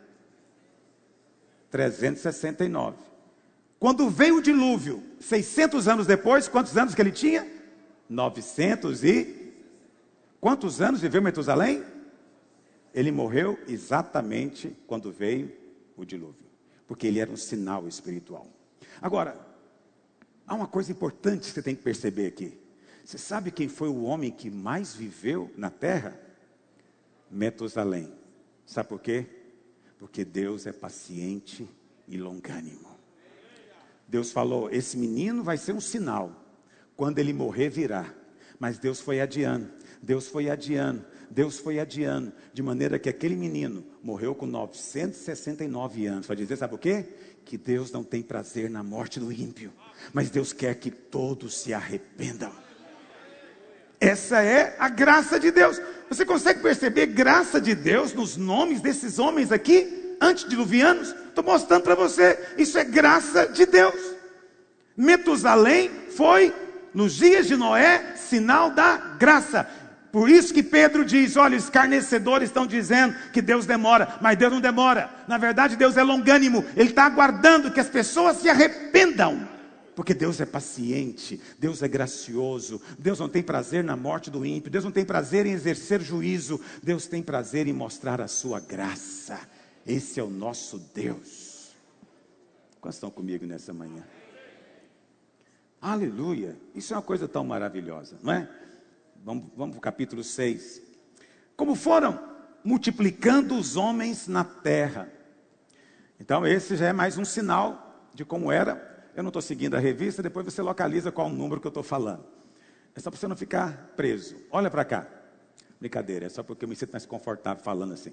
trezentos e sessenta e nove. Quando veio o dilúvio, seiscentos anos depois, quantos anos que ele tinha? novecentos e... Quantos anos viveu Metusalém? Ele morreu exatamente quando veio o dilúvio. Porque ele era um sinal espiritual. Agora, há uma coisa importante que você tem que perceber aqui. Você sabe quem foi o homem que mais viveu na terra? Metusalém. Sabe por quê? Porque Deus é paciente e longânimo. Deus falou, esse menino vai ser um sinal. Quando ele morrer, virá. Mas Deus foi adiando, Deus foi adiando, Deus foi adiando. De maneira que aquele menino morreu com novecentos e sessenta e nove anos. Para dizer, sabe o quê? Que Deus não tem prazer na morte do ímpio. Mas Deus quer que todos se arrependam. Essa é a graça de Deus. Você consegue perceber graça de Deus nos nomes desses homens aqui? Antediluvianos? Estou mostrando para você. Isso é graça de Deus. Metusalém foi, nos dias de Noé, sinal da graça. Por isso que Pedro diz, olha, os escarnecedores estão dizendo que Deus demora. Mas Deus não demora. Na verdade, Deus é longânimo. Ele está aguardando que as pessoas se arrependam. Porque Deus é paciente, Deus é gracioso, Deus não tem prazer na morte do ímpio, Deus não tem prazer em exercer juízo, Deus tem prazer em mostrar a sua graça. Esse é o nosso Deus. Quantos estão comigo nessa manhã? Aleluia, isso é uma coisa tão maravilhosa, não é? Vamos, vamos para o capítulo seis. Como foram multiplicando os homens na terra. Então esse já é mais um sinal de como era. Eu não estou seguindo a revista, depois você localiza qual o número que eu estou falando. É só para você não ficar preso. Olha para cá. Brincadeira, é só porque eu me sinto mais confortável falando assim.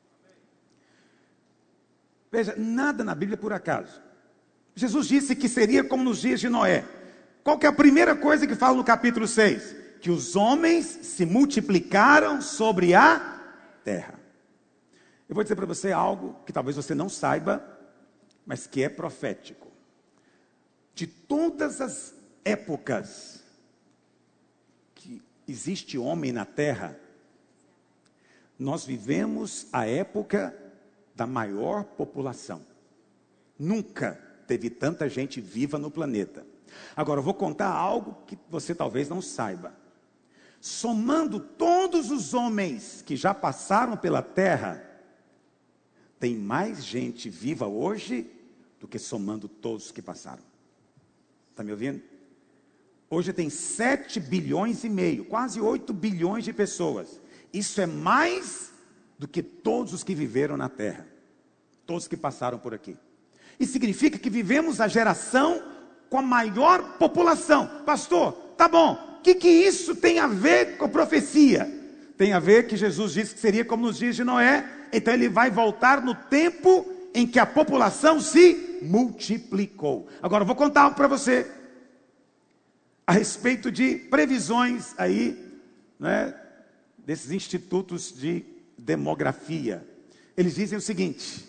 Veja, nada na Bíblia é por acaso. Jesus disse que seria como nos dias de Noé. Qual que é a primeira coisa que fala no capítulo seis? Que os homens se multiplicaram sobre a terra. Eu vou dizer para você algo que talvez você não saiba, mas que é profético. De todas as épocas que existe homem na terra, nós vivemos a época da maior população. Nunca teve tanta gente viva no planeta. Agora eu vou contar algo que você talvez não saiba. Somando todos os homens que já passaram pela terra, tem mais gente viva hoje do que somando todos que passaram. Está me ouvindo? Hoje tem sete bilhões e meio, quase oito bilhões de pessoas. Isso é mais do que todos os que viveram na Terra, todos que passaram por aqui. Isso significa que vivemos a geração com a maior população. Pastor, tá bom, o que, que isso tem a ver com a profecia? Tem a ver que Jesus disse que seria como nos dias de Noé. Então ele vai voltar no tempo em que a população se multiplicou. Agora eu vou contar algo para você a respeito de previsões aí, né, desses institutos de demografia. Eles dizem o seguinte: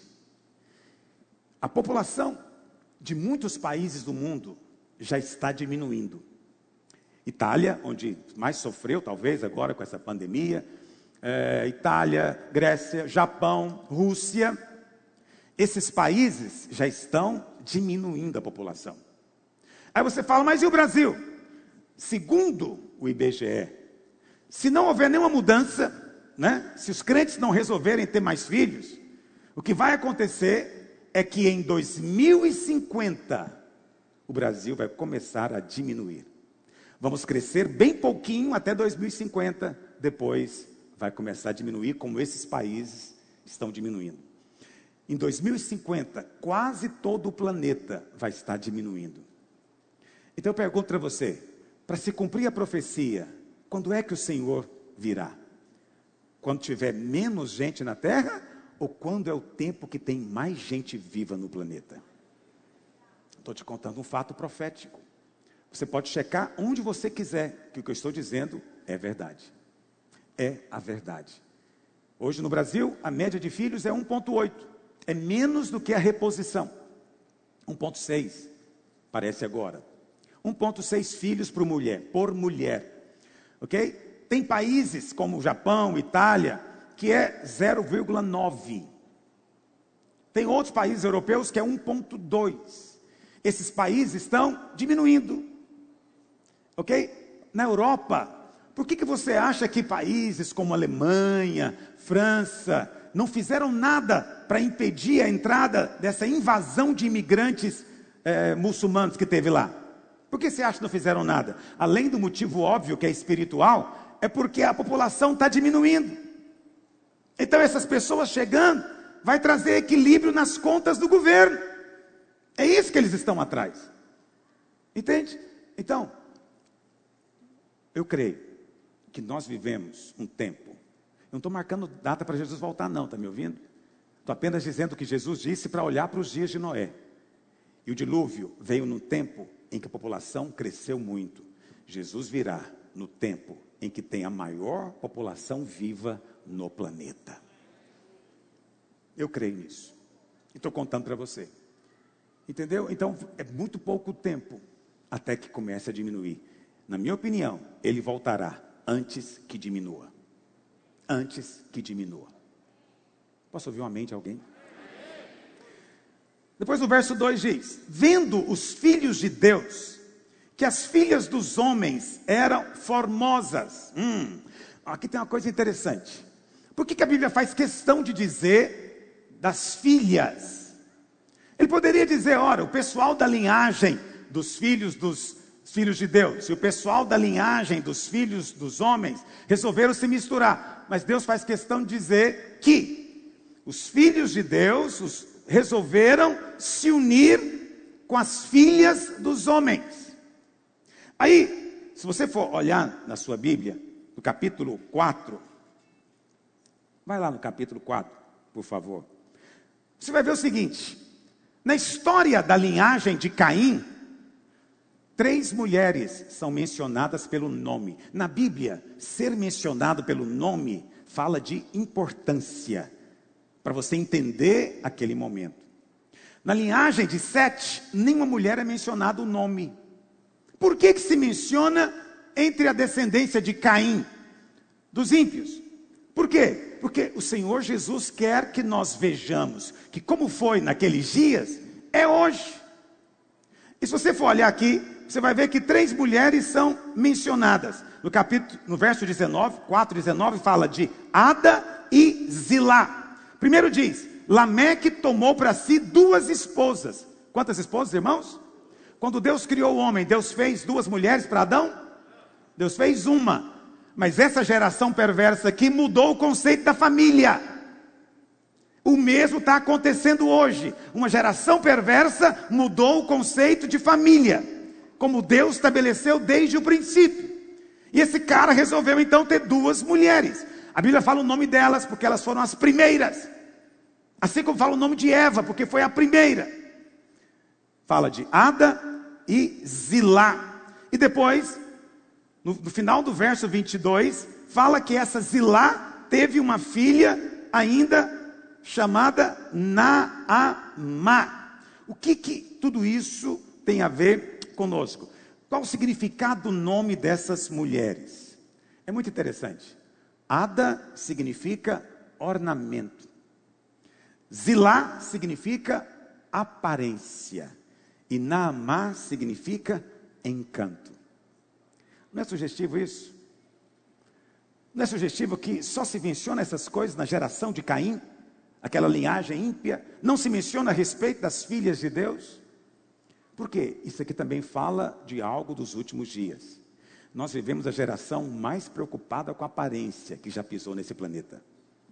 a população de muitos países do mundo já está diminuindo. Itália, onde mais sofreu talvez agora com essa pandemia, é, Itália, Grécia, Japão, Rússia, esses países já estão diminuindo a população. Aí você fala, mas e o Brasil? Segundo o I B G E, se não houver nenhuma mudança, né, se os crentes não resolverem ter mais filhos, o que vai acontecer é que em dois mil e cinquenta, o Brasil vai começar a diminuir. Vamos crescer bem pouquinho até dois mil e cinquenta, depois vai começar a diminuir, como esses países estão diminuindo. Em dois mil e cinquenta, quase todo o planeta vai estar diminuindo. Então eu pergunto para você, para se cumprir a profecia, quando é que o Senhor virá? Quando tiver menos gente na Terra, ou quando é o tempo que tem mais gente viva no planeta? Estou te contando um fato profético. Você pode checar onde você quiser, que o que eu estou dizendo é verdade. É a verdade. Hoje no Brasil, a média de filhos é um vírgula oito. É menos do que a reposição. um vírgula seis, parece agora. um vírgula seis filhos por mulher, por mulher. Ok? Tem países como o Japão, Itália, que é zero vírgula nove. Tem outros países europeus que é um vírgula dois. Esses países estão diminuindo. Ok? Na Europa, por que, que você acha que países como Alemanha, França, não fizeram nada para impedir a entrada dessa invasão de imigrantes eh, muçulmanos que teve lá? Por que você acha que não fizeram nada? Além do motivo óbvio que é espiritual, é porque a população está diminuindo. Então essas pessoas chegando, vai trazer equilíbrio nas contas do governo. É isso que eles estão atrás. Entende? Então, eu creio que nós vivemos um tempo. Eu não estou marcando data para Jesus voltar não, está me ouvindo? Estou apenas dizendo que Jesus disse para olhar para os dias de Noé. E o dilúvio veio no tempo em que a população cresceu muito. Jesus virá no tempo em que tem a maior população viva no planeta. Eu creio nisso. E estou contando para você. Entendeu? Então, é muito pouco tempo até que comece a diminuir. Na minha opinião, ele voltará antes que diminua. Antes que diminua. Posso ouvir uma amém de alguém? Depois o verso dois diz: vendo os filhos de Deus, que as filhas dos homens eram formosas. Hum, aqui tem uma coisa interessante. Por que, que a Bíblia faz questão de dizer das filhas? Ele poderia dizer, ora, o pessoal da linhagem dos filhos dos filhos de Deus, e o pessoal da linhagem dos filhos dos homens resolveram se misturar. Mas Deus faz questão de dizer que os filhos de Deus os, resolveram se unir com as filhas dos homens. Aí, se você for olhar na sua Bíblia, no capítulo quatro, vai lá no capítulo quatro, por favor. Você vai ver o seguinte: na história da linhagem de Caim, três mulheres são mencionadas pelo nome. Na Bíblia, ser mencionado pelo nome fala de importância, para você entender aquele momento. Na linhagem de Sete, nenhuma mulher é mencionada o nome. Por que que se menciona entre a descendência de Caim, dos ímpios? Por quê? Porque o Senhor Jesus quer que nós vejamos que como foi naqueles dias, é hoje. E se você for olhar aqui, você vai ver que três mulheres são mencionadas. No capítulo, no verso dezenove, quatro, dezenove, fala de Ada e Zilá. Primeiro diz, Lameque tomou para si duas esposas. Quantas esposas, irmãos? Quando Deus criou o homem, Deus fez duas mulheres para Adão? Deus fez uma. Mas essa geração perversa aqui mudou o conceito da família. O mesmo está acontecendo hoje. Uma geração perversa mudou o conceito de família, como Deus estabeleceu desde o princípio. E esse cara resolveu então ter duas mulheres. A Bíblia fala o nome delas porque elas foram as primeiras. Assim como fala o nome de Eva, porque foi a primeira. Fala de Ada e Zilá. E depois, no, no final do verso vinte e dois, fala que essa Zilá teve uma filha ainda chamada Naamá. O que que tudo isso tem a ver conosco? Qual o significado do nome dessas mulheres? É muito interessante. Ada significa ornamento. Zilá significa aparência. E Naamá significa encanto. Não é sugestivo isso? Não é sugestivo que só se menciona essas coisas na geração de Caim? Aquela linhagem ímpia? Não se menciona a respeito das filhas de Deus? Por quê? Isso aqui também fala de algo dos últimos dias. Nós vivemos a geração mais preocupada com a aparência que já pisou nesse planeta.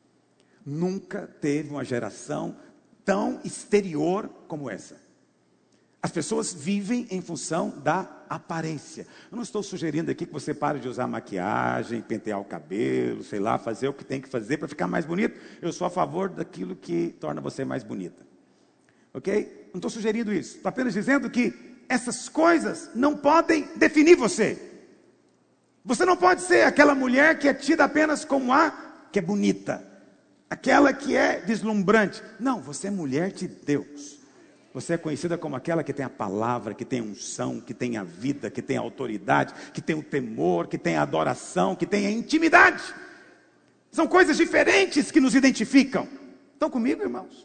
Nunca teve uma geração tão exterior como essa. As pessoas vivem em função da aparência. Eu não estou sugerindo aqui que você pare de usar maquiagem, pentear o cabelo, sei lá, fazer o que tem que fazer para ficar mais bonito. Eu sou a favor daquilo que torna você mais bonita. Ok? Não estou sugerindo isso. Estou apenas dizendo que essas coisas não podem definir você. Você não pode ser aquela mulher que é tida apenas como a que é bonita, aquela que é deslumbrante. Não, você é mulher de Deus. Você é conhecida como aquela que tem a palavra, que tem a unção, que tem a vida, que tem a autoridade, que tem o temor, que tem a adoração, que tem a intimidade. São coisas diferentes que nos identificam. Estão comigo, irmãos?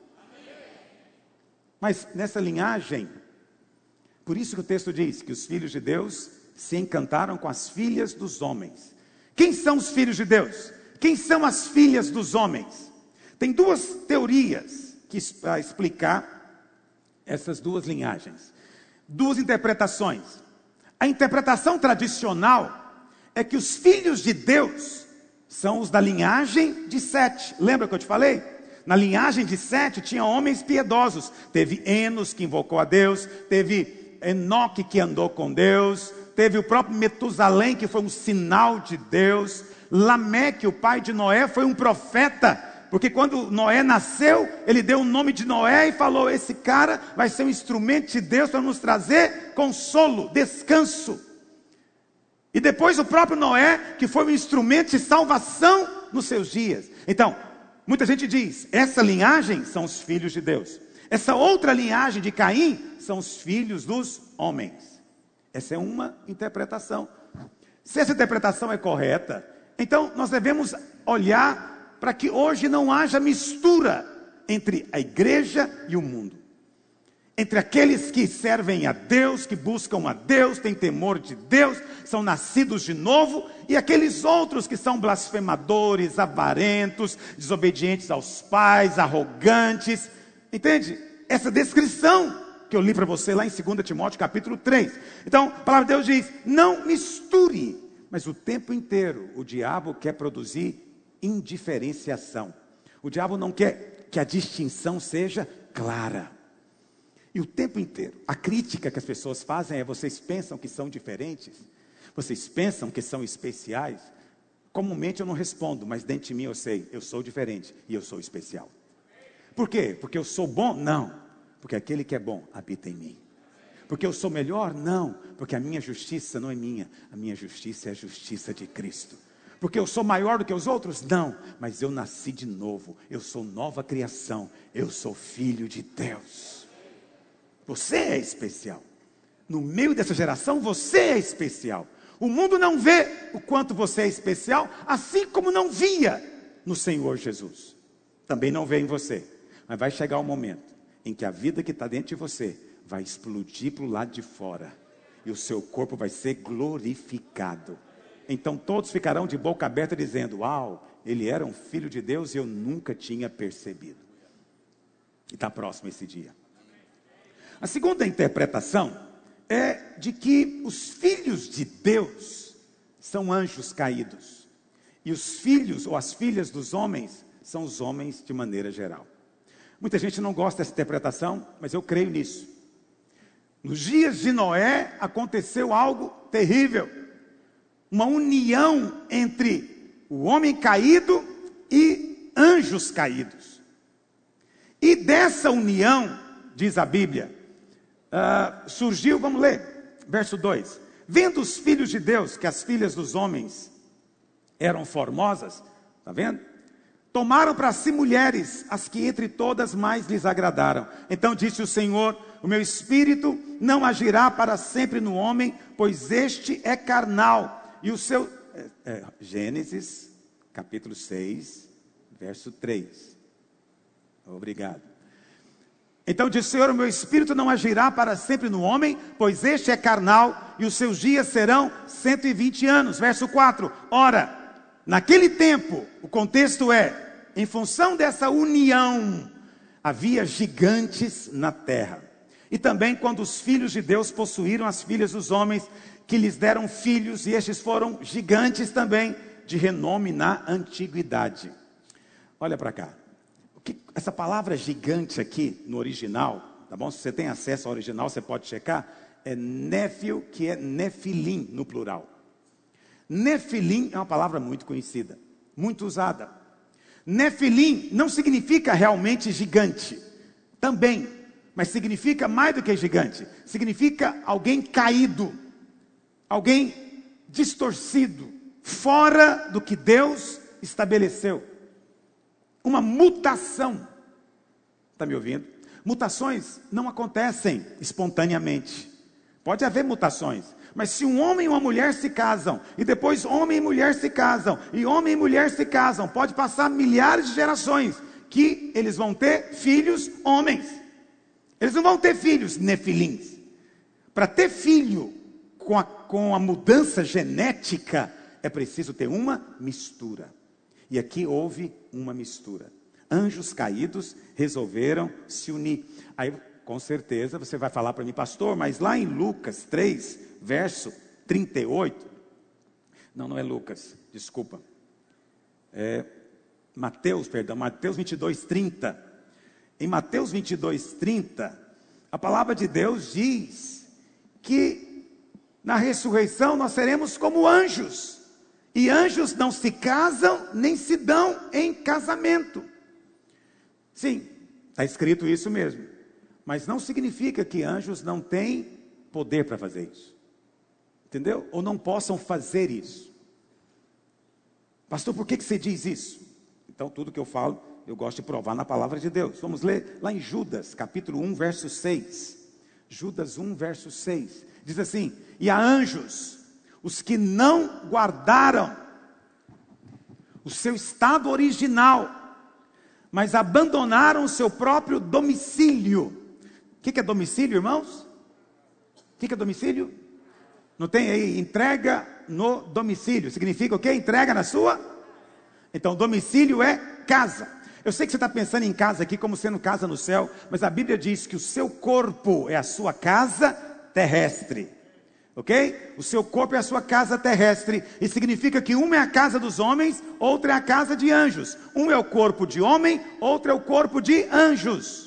Mas nessa linhagem, por isso que o texto diz que os filhos de Deus se encantaram com as filhas dos homens. Quem são os filhos de Deus? Quem são as filhas dos homens? Tem duas teorias que para explicar essas duas linhagens, duas interpretações. A interpretação tradicional é que os filhos de Deus são os da linhagem de Sete. Lembra que eu te falei? Na linhagem de Sete tinha homens piedosos. Teve Enos que invocou a Deus, teve Enoque que andou com Deus, teve o próprio Metusalém que foi um sinal de Deus. Lameque, o pai de Noé, foi um profeta. Porque quando Noé nasceu, ele deu o nome de Noé e falou: esse cara vai ser um instrumento de Deus para nos trazer consolo, descanso. E depois o próprio Noé, que foi um instrumento de salvação nos seus dias. Então, muita gente diz, essa linhagem são os filhos de Deus. Essa outra linhagem de Caim são os filhos dos homens. Essa é uma interpretação. Se essa interpretação é correta, então nós devemos olhar para que hoje não haja mistura entre a igreja e o mundo. Entre aqueles que servem a Deus, que buscam a Deus, têm temor de Deus, são nascidos de novo, e aqueles outros que são blasfemadores, avarentos, desobedientes aos pais, arrogantes. Entende? Essa descrição que eu li para você lá em dois Timóteo capítulo três. Então, a palavra de Deus diz, não misture. Mas o tempo inteiro o diabo quer produzir indiferenciação. O diabo não quer que a distinção seja clara. E o tempo inteiro, a crítica que as pessoas fazem é: vocês pensam que são diferentes? Vocês pensam que são especiais? Comumente eu não respondo, mas dentro de mim eu sei, eu sou diferente e eu sou especial. Por quê? Porque eu sou bom? Não. Porque aquele que é bom habita em mim. Porque eu sou melhor? Não. Porque a minha justiça não é minha, a minha justiça é a justiça de Cristo. Porque eu sou maior do que os outros? Não, mas eu nasci de novo, eu sou nova criação, eu sou filho de Deus. Você é especial. No meio dessa geração, você é especial. O mundo não vê o quanto você é especial, assim como não via no Senhor Jesus. Também não vê em você. Mas vai chegar um momento em que a vida que está dentro de você vai explodir para o lado de fora. E o seu corpo vai ser glorificado. Então todos ficarão de boca aberta dizendo: uau, ele era um filho de Deus e eu nunca tinha percebido. E está próximo esse dia. A segunda interpretação é de que os filhos de Deus são anjos caídos. E os filhos ou as filhas dos homens são os homens de maneira geral. Muita gente não gosta dessa interpretação, mas eu creio nisso. Nos dias de Noé aconteceu algo terrível. Uma união entre o homem caído e anjos caídos. E dessa união, diz a Bíblia, uh, surgiu, vamos ler, verso dois. Vendo os filhos de Deus que as filhas dos homens eram formosas, está vendo? Tomaram para si mulheres, as que entre todas mais lhes agradaram. Então disse o Senhor, o meu espírito não agirá para sempre no homem, pois este é carnal. E o seu... É, é, Gênesis, capítulo seis, verso três. Obrigado. Então disse o Senhor, o meu espírito não agirá para sempre no homem, pois este é carnal, e os seus dias serão cento e vinte anos. Verso quatro. Ora, naquele tempo, o contexto é, em função dessa união, havia gigantes na terra. E também quando os filhos de Deus possuíram as filhas dos homens, que lhes deram filhos, e estes foram gigantes também, de renome na antiguidade. Olha para cá. O que, essa palavra gigante aqui, no original, tá bom? Se você tem acesso ao original, você pode checar. É Néfil, que é Nefilim, no plural. Nefilim é uma palavra muito conhecida, muito usada. Nefilim não significa realmente gigante, também, mas significa mais do que gigante. Significa alguém caído, alguém distorcido, fora do que Deus estabeleceu. Uma mutação. Está me ouvindo? Mutações não acontecem espontaneamente. Pode haver mutações, mas se um homem e uma mulher se casam, e depois homem e mulher se casam, e homem e mulher se casam, pode passar milhares de gerações, que eles vão ter filhos homens. Eles não vão ter filhos nefilins. Para ter filho com a, com a mudança genética, é preciso ter uma mistura. E aqui houve uma mistura. Anjos caídos resolveram se unir. Aí, com certeza, você vai falar para mim, pastor, mas lá em Lucas três, verso trinta e oito, não, não é Lucas, desculpa, é Mateus, perdão, Mateus vinte e dois, trinta, em Mateus vinte e dois, trinta, a palavra de Deus diz que na ressurreição nós seremos como anjos, e anjos não se casam, nem se dão em casamento. Sim, está escrito isso mesmo. Mas não significa que anjos não têm poder para fazer isso. Entendeu? Ou não possam fazer isso. Pastor, por que que você diz isso? Então, tudo que eu falo, eu gosto de provar na palavra de Deus. Vamos ler lá em Judas, capítulo um, verso seis. Judas um, verso seis. Diz assim, e a anjos, os que não guardaram o seu estado original, mas abandonaram o seu próprio domicílio. O que, que é domicílio, irmãos? O que, que é domicílio? Não tem aí, entrega no domicílio. Significa o quê? Entrega na sua? Então, domicílio é casa. Eu sei que você está pensando em casa aqui como sendo casa no céu, mas a Bíblia diz que o seu corpo é a sua casa terrestre. Ok? O seu corpo é a sua casa terrestre. E significa que uma é a casa dos homens, outra é a casa de anjos. Um é o corpo de homem, outro é o corpo de anjos.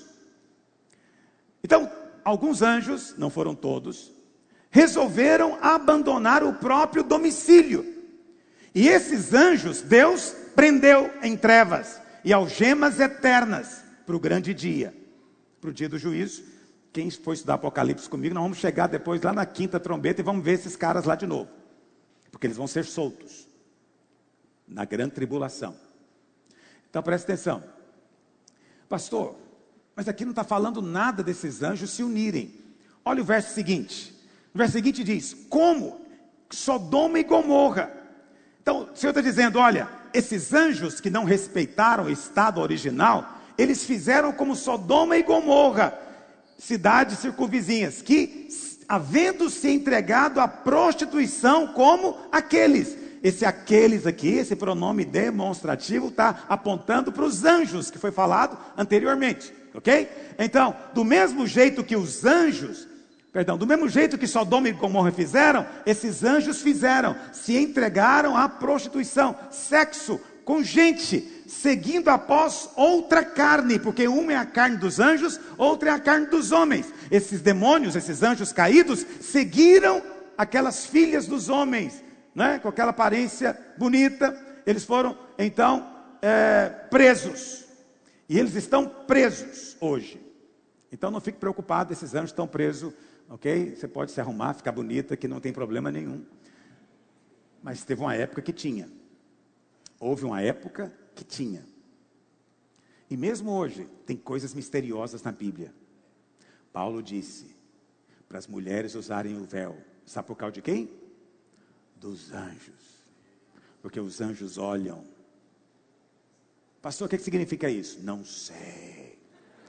Então, alguns anjos, não foram todos, resolveram abandonar o próprio domicílio. E esses anjos, Deus prendeu em trevas e algemas eternas para o grande dia, para o dia do juízo. Quem for estudar Apocalipse comigo, nós vamos chegar depois lá na quinta trombeta e vamos ver esses caras lá de novo. Porque eles vão ser soltos na grande tribulação. Então presta atenção. Pastor, mas aqui não está falando nada desses anjos se unirem. Olha o verso seguinte. O verso seguinte diz, como Sodoma e Gomorra. Então o Senhor está dizendo, olha, esses anjos que não respeitaram o estado original, eles fizeram como Sodoma e Gomorra, cidades circunvizinhas, que havendo se entregado à prostituição como aqueles. Esse aqueles aqui, esse pronome demonstrativo está apontando para os anjos, que foi falado anteriormente, ok? Então, do mesmo jeito que os anjos Perdão, do mesmo jeito que Sodoma e Gomorra fizeram, esses anjos fizeram, se entregaram à prostituição, sexo com gente, seguindo após outra carne, porque uma é a carne dos anjos, outra é a carne dos homens. Esses demônios, esses anjos caídos, seguiram aquelas filhas dos homens, né? Com aquela aparência bonita. Eles foram então é, presos, e eles estão presos hoje. Então não fique preocupado, esses anjos estão presos, ok? Você pode se arrumar, ficar bonita, que não tem problema nenhum. Mas teve uma época que tinha. Houve uma época que tinha. E mesmo hoje, tem coisas misteriosas na Bíblia. Paulo disse para as mulheres usarem o véu. Sabe por causa de quem? Dos anjos. Porque os anjos olham. Pastor, o que significa isso? Não sei.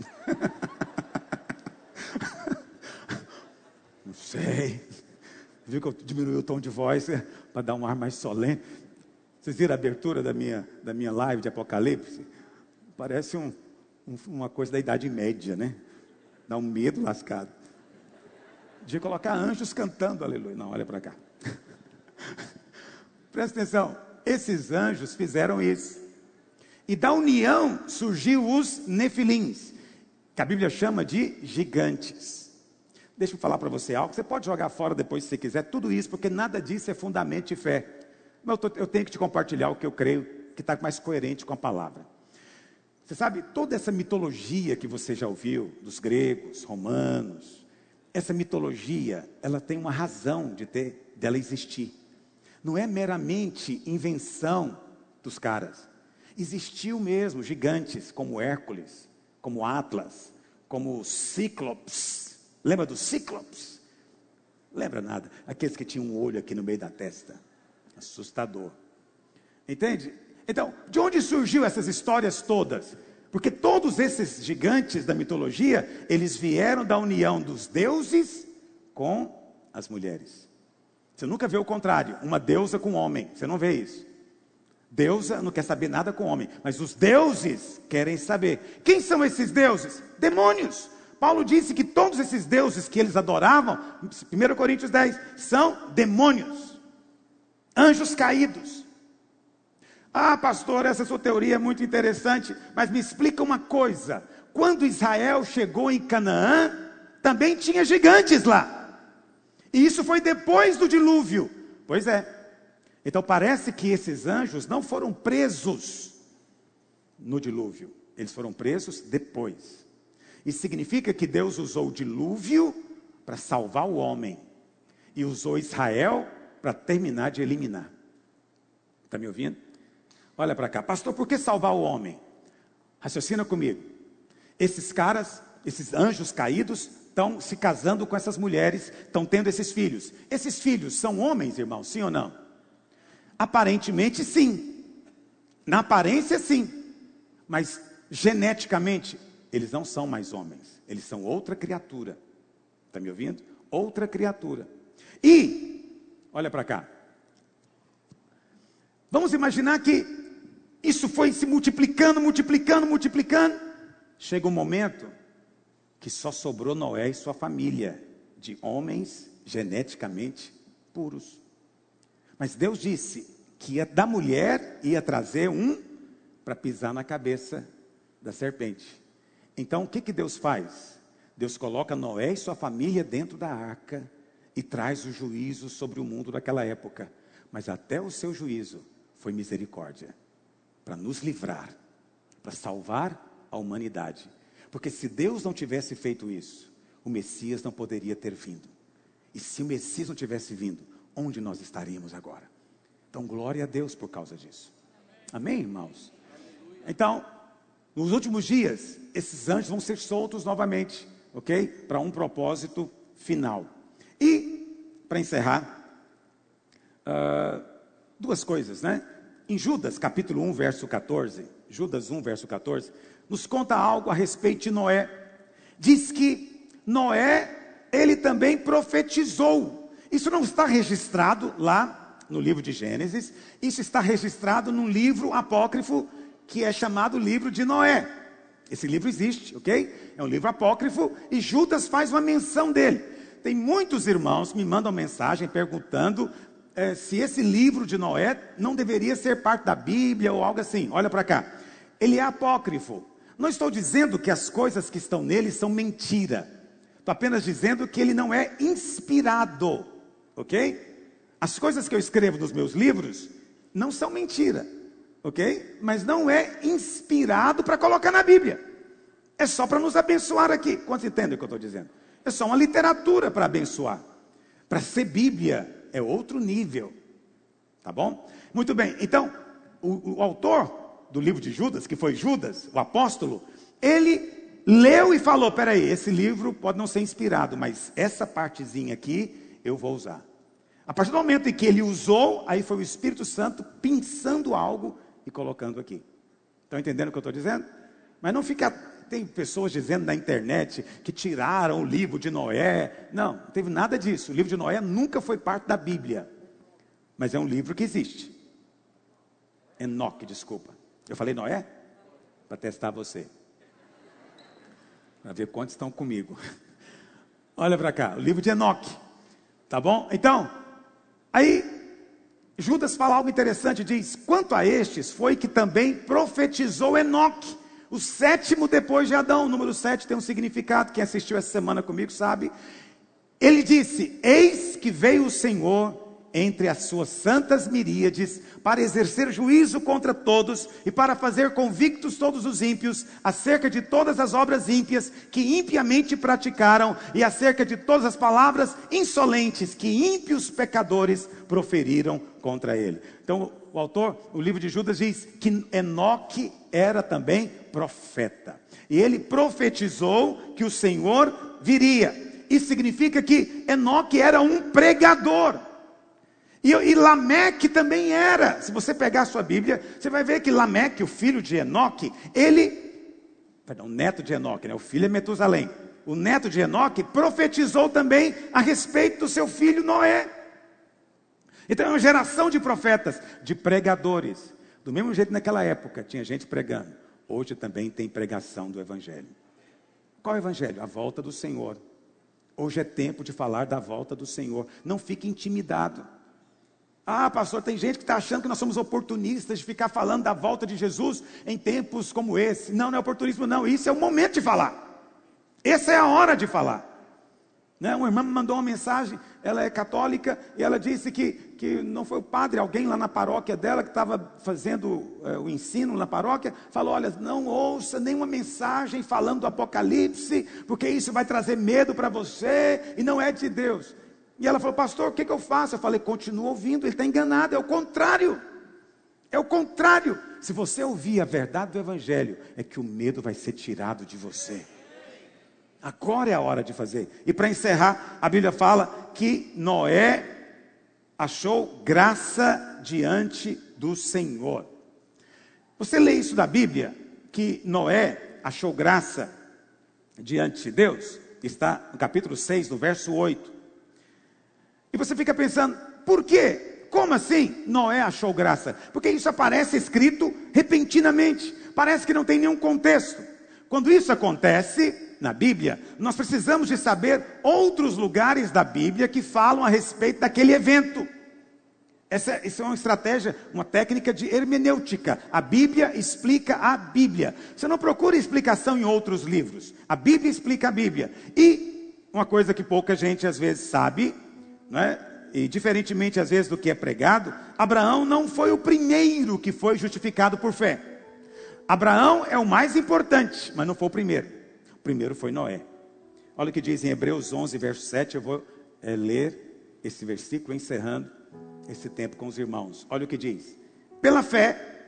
Não sei. Viu que eu diminui o tom de voz para dar um ar mais solene? Vocês viram a abertura da minha, da minha live de Apocalipse? Parece um, um, uma coisa da Idade Média, né? Dá um medo lascado. De colocar anjos cantando, aleluia. Não, olha para cá. Presta atenção. Esses anjos fizeram isso. E da união surgiu os nefilins, que a Bíblia chama de gigantes. Deixa eu falar para você algo. Você pode jogar fora depois se você quiser. Tudo isso, porque nada disso é fundamento de fé. Mas eu, tô, eu tenho que te compartilhar o que eu creio que está mais coerente com a palavra. Você sabe, toda essa mitologia que você já ouviu, dos gregos, romanos, essa mitologia, ela tem uma razão de ter, dela existir. Não é meramente invenção dos caras. Existiu mesmo gigantes como Hércules, como Atlas, como Cíclopes. Lembra do Cíclopes? Lembra nada? Aqueles que tinham um olho aqui no meio da testa. Assustador. Entende? Então, de onde surgiu essas histórias todas? Porque todos esses gigantes da mitologia, eles vieram da união dos deuses com as mulheres. Você nunca vê o contrário, uma deusa com um homem. Você não vê isso. Deusa não quer saber nada com homem, mas os deuses querem saber. Quem são esses deuses? Demônios. Paulo disse que todos esses deuses que eles adoravam, primeira Coríntios dez, são demônios. Anjos caídos. Ah, pastor, essa sua teoria é muito interessante, mas me explica uma coisa. Quando Israel chegou em Canaã, também tinha gigantes lá. E isso foi depois do dilúvio. Pois é. Então parece que esses anjos não foram presos no dilúvio. Eles foram presos depois. Isso significa que Deus usou o dilúvio para salvar o homem. E usou Israel para terminar de eliminar. Está me ouvindo? Olha para cá. Pastor, por que salvar o homem? Raciocina comigo. Esses caras, esses anjos caídos, estão se casando com essas mulheres, estão tendo esses filhos. Esses filhos são homens, irmão, sim ou não? Aparentemente sim. Na aparência sim. Mas geneticamente, eles não são mais homens. Eles são outra criatura. Está me ouvindo? Outra criatura. E, olha para cá. Vamos imaginar que isso foi se multiplicando, multiplicando, multiplicando. Chega um momento que só sobrou Noé e sua família, de homens geneticamente puros. Mas Deus disse que ia, da mulher ia trazer um para pisar na cabeça da serpente. Então o que, que Deus faz? Deus coloca Noé e sua família dentro da arca e traz o juízo sobre o mundo daquela época. Mas até o seu juízo foi misericórdia, para nos livrar, para salvar a humanidade. Porque se Deus não tivesse feito isso, o Messias não poderia ter vindo. E se o Messias não tivesse vindo, onde nós estaríamos agora? Então glória a Deus por causa disso. Amém, irmãos? Então, nos últimos dias, esses anjos vão ser soltos novamente, ok? Para um propósito final. E, para encerrar, uh, duas coisas, né? Em Judas, capítulo um, verso quatorze, Judas um, verso quatorze, nos conta algo a respeito de Noé. Diz que Noé, ele também profetizou. Isso não está registrado lá no livro de Gênesis, isso está registrado num livro apócrifo que é chamado livro de Noé. Esse livro existe, ok? É um livro apócrifo e Judas faz uma menção dele. tem muitos irmãos que me mandam mensagem perguntando é, se esse livro de Noé não deveria ser parte da Bíblia ou algo assim. Olha para cá, ele é apócrifo. Não estou dizendo que as coisas que estão nele são mentira. Estou apenas dizendo que ele não é inspirado, ok? As coisas que eu escrevo nos meus livros não são mentira, ok? Mas não é inspirado para colocar na Bíblia. É só para nos abençoar aqui. Quantos entendem o que eu estou dizendo? É só uma literatura para abençoar. Para ser Bíblia é outro nível. Tá bom? Muito bem. Então, o, o autor do livro de Judas, que foi Judas, o apóstolo, ele leu e falou, peraí, esse livro pode não ser inspirado, mas essa partezinha aqui eu vou usar. A partir do momento em que ele usou, aí foi o Espírito Santo pensando algo e colocando aqui. Estão entendendo o que eu estou dizendo? Mas não fica... Tem pessoas dizendo na internet que tiraram o livro de Noé. Não, não teve nada disso. O livro de Noé nunca foi parte da Bíblia. Mas é um livro que existe. Enoque, desculpa. Eu falei Noé? Para testar você. Para ver quantos estão comigo. Olha para cá, o livro de Enoque. Tá bom? Então, aí Judas fala algo interessante, diz: quanto a estes foi que também profetizou Enoque, o sétimo depois de Adão. O número sete tem um significado, quem assistiu essa semana comigo sabe. Ele disse: eis que veio o Senhor entre as suas santas miríades, para exercer juízo contra todos, e para fazer convictos todos os ímpios, acerca de todas as obras ímpias, que impiamente praticaram, e acerca de todas as palavras insolentes, que ímpios pecadores proferiram contra ele. Então, o autor, o livro de Judas diz, que Enoque era também profeta, e ele profetizou que o Senhor viria. Isso significa que Enoque era um pregador. E, e Lameque também era. Se você pegar a sua Bíblia, você vai ver que Lameque, o filho de Enoque, ele, perdão, o neto de Enoque, né? O filho é Metusalém. O neto de Enoque profetizou também a respeito do seu filho Noé. Então é uma geração de profetas, de pregadores. Do mesmo jeito naquela época tinha gente pregando. Hoje também tem pregação do Evangelho. Qual é o Evangelho? A volta do Senhor. Hoje é tempo de falar da volta do Senhor. Não fique intimidado. Ah, pastor, tem gente que está achando que nós somos oportunistas de ficar falando da volta de Jesus em tempos como esse. Não, não é oportunismo não, isso é o momento de falar. Essa é a hora de falar. Né? Uma irmã me mandou uma mensagem, ela é católica, e ela disse que, que não foi o padre, alguém lá na paróquia dela, que estava fazendo é, o ensino na paróquia, falou, olha, não ouça nenhuma mensagem falando do Apocalipse, porque isso vai trazer medo para você, e não é de Deus. E ela falou, pastor, o que, que eu faço? Eu falei, continua ouvindo, ele está enganado, é o contrário. É o contrário. Se você ouvir a verdade do Evangelho, é que o medo vai ser tirado de você. Agora é a hora de fazer. E para encerrar, a Bíblia fala que Noé achou graça diante do Senhor. Você lê isso da Bíblia, que Noé achou graça diante de Deus? Está no capítulo seis, no verso oito. E você fica pensando, por quê? Como assim Noé achou graça? Porque isso aparece escrito repentinamente. Parece que não tem nenhum contexto. Quando isso acontece na Bíblia, nós precisamos de saber outros lugares da Bíblia que falam a respeito daquele evento. Essa, essa é uma estratégia, uma técnica de hermenêutica. A Bíblia explica a Bíblia. Você não procura explicação em outros livros. A Bíblia explica a Bíblia. E uma coisa que pouca gente às vezes sabe, né? E diferentemente às vezes do que é pregado, Abraão não foi o primeiro que foi justificado por fé. Abraão é o mais importante, mas não foi o primeiro. O primeiro foi Noé. Olha o que diz em Hebreus onze, verso sete. Eu vou é, ler esse versículo encerrando esse tempo com os irmãos. Olha o que diz: pela fé,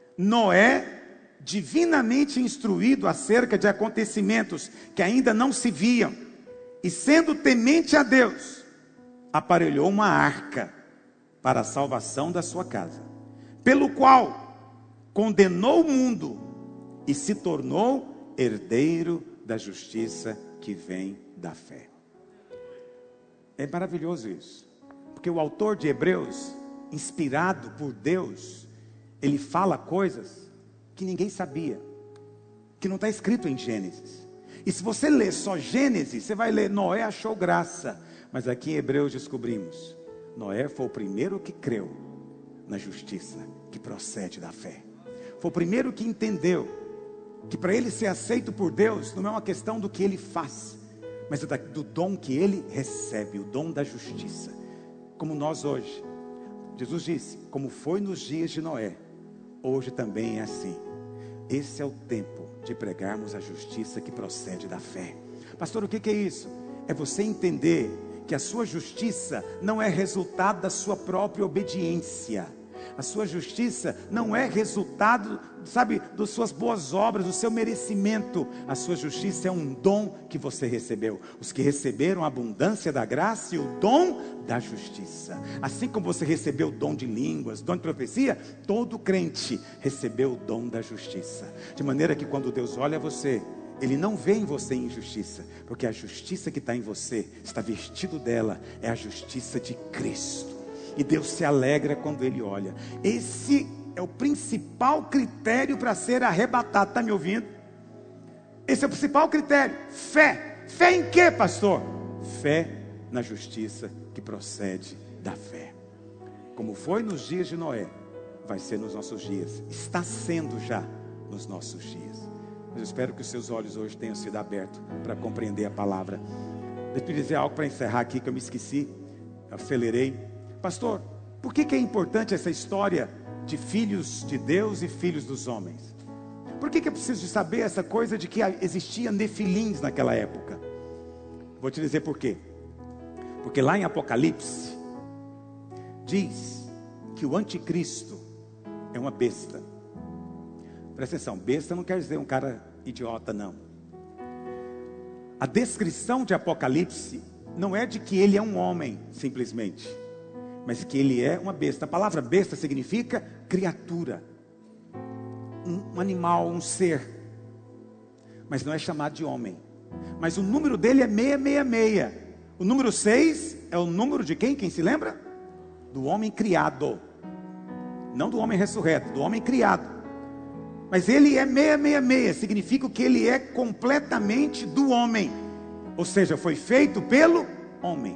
Noé, divinamente instruído acerca de acontecimentos que ainda não se viam, e sendo temente a Deus, aparelhou uma arca para a salvação da sua casa, pelo qual condenou o mundo e se tornou herdeiro da justiça que vem da fé. É maravilhoso isso, porque o autor de Hebreus, inspirado por Deus, ele fala coisas que ninguém sabia, que não está escrito em Gênesis. E se você ler só Gênesis, você vai ler, Noé achou graça. Mas aqui em Hebreus descobrimos, Noé foi o primeiro que creu na justiça que procede da fé. Foi o primeiro que entendeu que para ele ser aceito por Deus, não é uma questão do que ele faz, mas do dom que ele recebe, o dom da justiça. Como nós hoje, Jesus disse, como foi nos dias de Noé, hoje também é assim. Esse é o tempo de pregarmos a justiça que procede da fé. Pastor, o que é isso? É você entender que a sua justiça não é resultado da sua própria obediência. A sua justiça não é resultado, sabe, das suas boas obras, do seu merecimento. A sua justiça é um dom que você recebeu. Os que receberam a abundância da graça e o dom da justiça. Assim como você recebeu o dom de línguas, dom de profecia, todo crente recebeu o dom da justiça. De maneira que quando Deus olha você, Ele não vê em você injustiça, porque a justiça que está em você, está vestido dela, é a justiça de Cristo. E Deus se alegra quando Ele olha. Esse é o principal critério para ser arrebatado. Está me ouvindo? Esse é o principal critério. Fé. Fé em quê, pastor? Fé na justiça que procede da fé. Como foi nos dias de Noé, vai ser nos nossos dias. Está sendo já nos nossos dias. Mas eu espero que os seus olhos hoje tenham sido abertos para compreender a palavra. Deixa eu dizer algo para encerrar aqui que eu me esqueci. Eu acelerei. Pastor, por que que é importante essa história de filhos de Deus e filhos dos homens? Por que que é preciso saber essa coisa de que existia nefilins naquela época? Vou te dizer por quê. Porque lá em Apocalipse, diz que o anticristo é uma besta. Presta atenção, besta não quer dizer um cara idiota, não. A descrição de Apocalipse não é de que ele é um homem, simplesmente, mas que ele é uma besta. A palavra besta significa criatura, um, um animal, um ser, mas não é chamado de homem. Mas o número dele é seiscentos e sessenta e seis. O número seis é o número de quem? Quem se lembra? Do homem criado. Não do homem ressurreto, do homem criado. Mas ele é seiscentos e sessenta e seis, significa que ele é completamente do homem. Ou seja, foi feito pelo homem.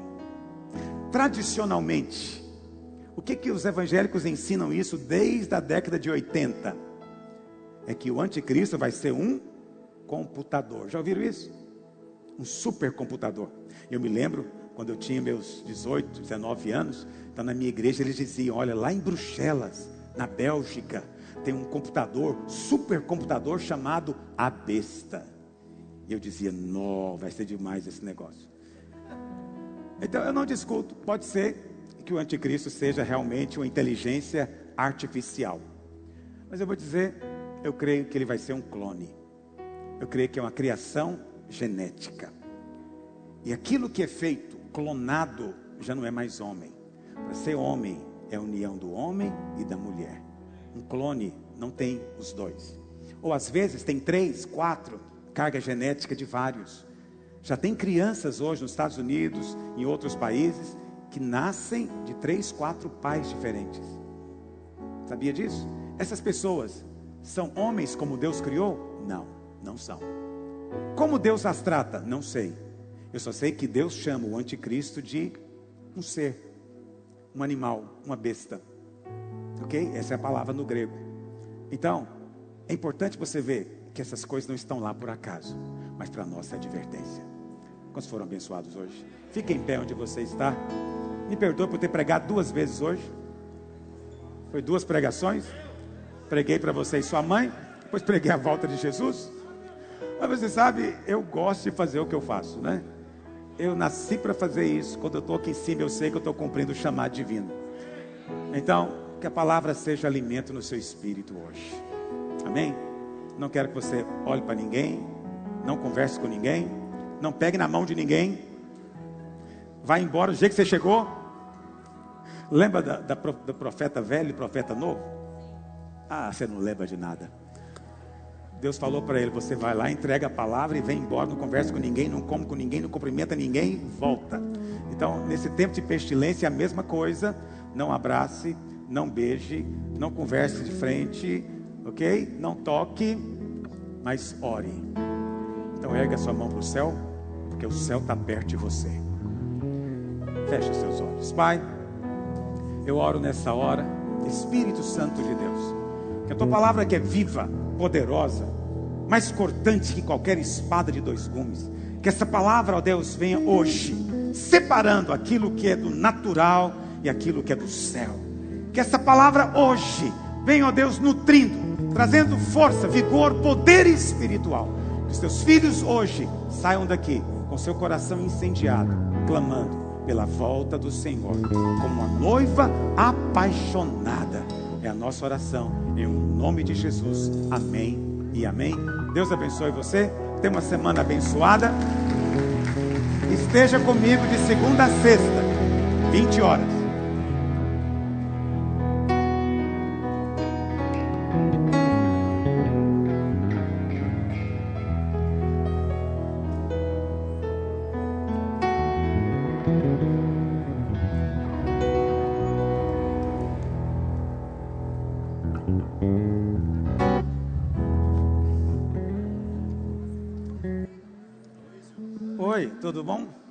Tradicionalmente, o que que os evangélicos ensinam isso desde a década de oitenta? É que o anticristo vai ser um computador. Já ouviram isso? Um supercomputador. Eu me lembro, quando eu tinha meus dezoito, dezenove anos, então na minha igreja eles diziam, olha, lá em Bruxelas, na Bélgica, tem um computador, supercomputador chamado A Besta. E eu dizia, não, vai ser demais esse negócio. Então eu não discuto, pode ser que o anticristo seja realmente uma inteligência artificial. Mas eu vou dizer, eu creio que ele vai ser um clone. Eu creio que é uma criação genética. E aquilo que é feito, clonado, já não é mais homem. Para ser homem, é a união do homem e da mulher. Um clone não tem os dois. Ou às vezes tem três, quatro, carga genética de vários. Já tem crianças hoje nos Estados Unidos, em outros países, que nascem de três, quatro pais diferentes. Sabia disso? Essas pessoas são homens como Deus criou? Não, não são. Como Deus as trata? Não sei. Eu só sei que Deus chama o anticristo de um ser, um animal, uma besta. Ok? Essa é a palavra no grego. Então, é importante você ver que essas coisas não estão lá por acaso, mas para nós é advertência. Quantos foram abençoados hoje? Fique em pé onde você está. Me perdoe por ter pregado duas vezes hoje. Foi duas pregações. Preguei para você e sua mãe, depois preguei a volta de Jesus. Mas você sabe, eu gosto de fazer o que eu faço, né? Eu nasci para fazer isso. Quando eu estou aqui em cima, eu sei que eu estou cumprindo o chamado divino. Então, que a palavra seja alimento no seu espírito hoje. Amém? Não quero que você olhe para ninguém, não converse com ninguém, não pegue na mão de ninguém. Vai embora do jeito que você chegou. Lembra da, da, do profeta velho e profeta novo? Ah, você não lembra de nada. Deus falou para ele, você vai lá, entrega a palavra e vem embora, não conversa com ninguém, não come com ninguém, não cumprimenta ninguém, volta. Então, nesse tempo de pestilência, é a mesma coisa. Não abrace, não beije, não converse de frente, ok? Não toque, mas ore. Então ergue a sua mão para o céu, porque o céu está perto de você. Feche os seus olhos. Pai, eu oro nessa hora, Espírito Santo de Deus, que a tua palavra, que é viva, poderosa, mais cortante que qualquer espada de dois gumes, que essa palavra, ó Deus, venha hoje, separando aquilo que é do natural e aquilo que é do céu. Que essa palavra hoje venha, ó Deus, nutrindo, trazendo força, vigor, poder espiritual. Que os teus filhos hoje saiam daqui com seu coração incendiado, clamando pela volta do Senhor, como uma noiva apaixonada. É a nossa oração, em nome de Jesus. Amém e amém. Deus abençoe você. Tenha uma semana abençoada. Esteja comigo de segunda a sexta, vinte horas. Oi, tudo bom?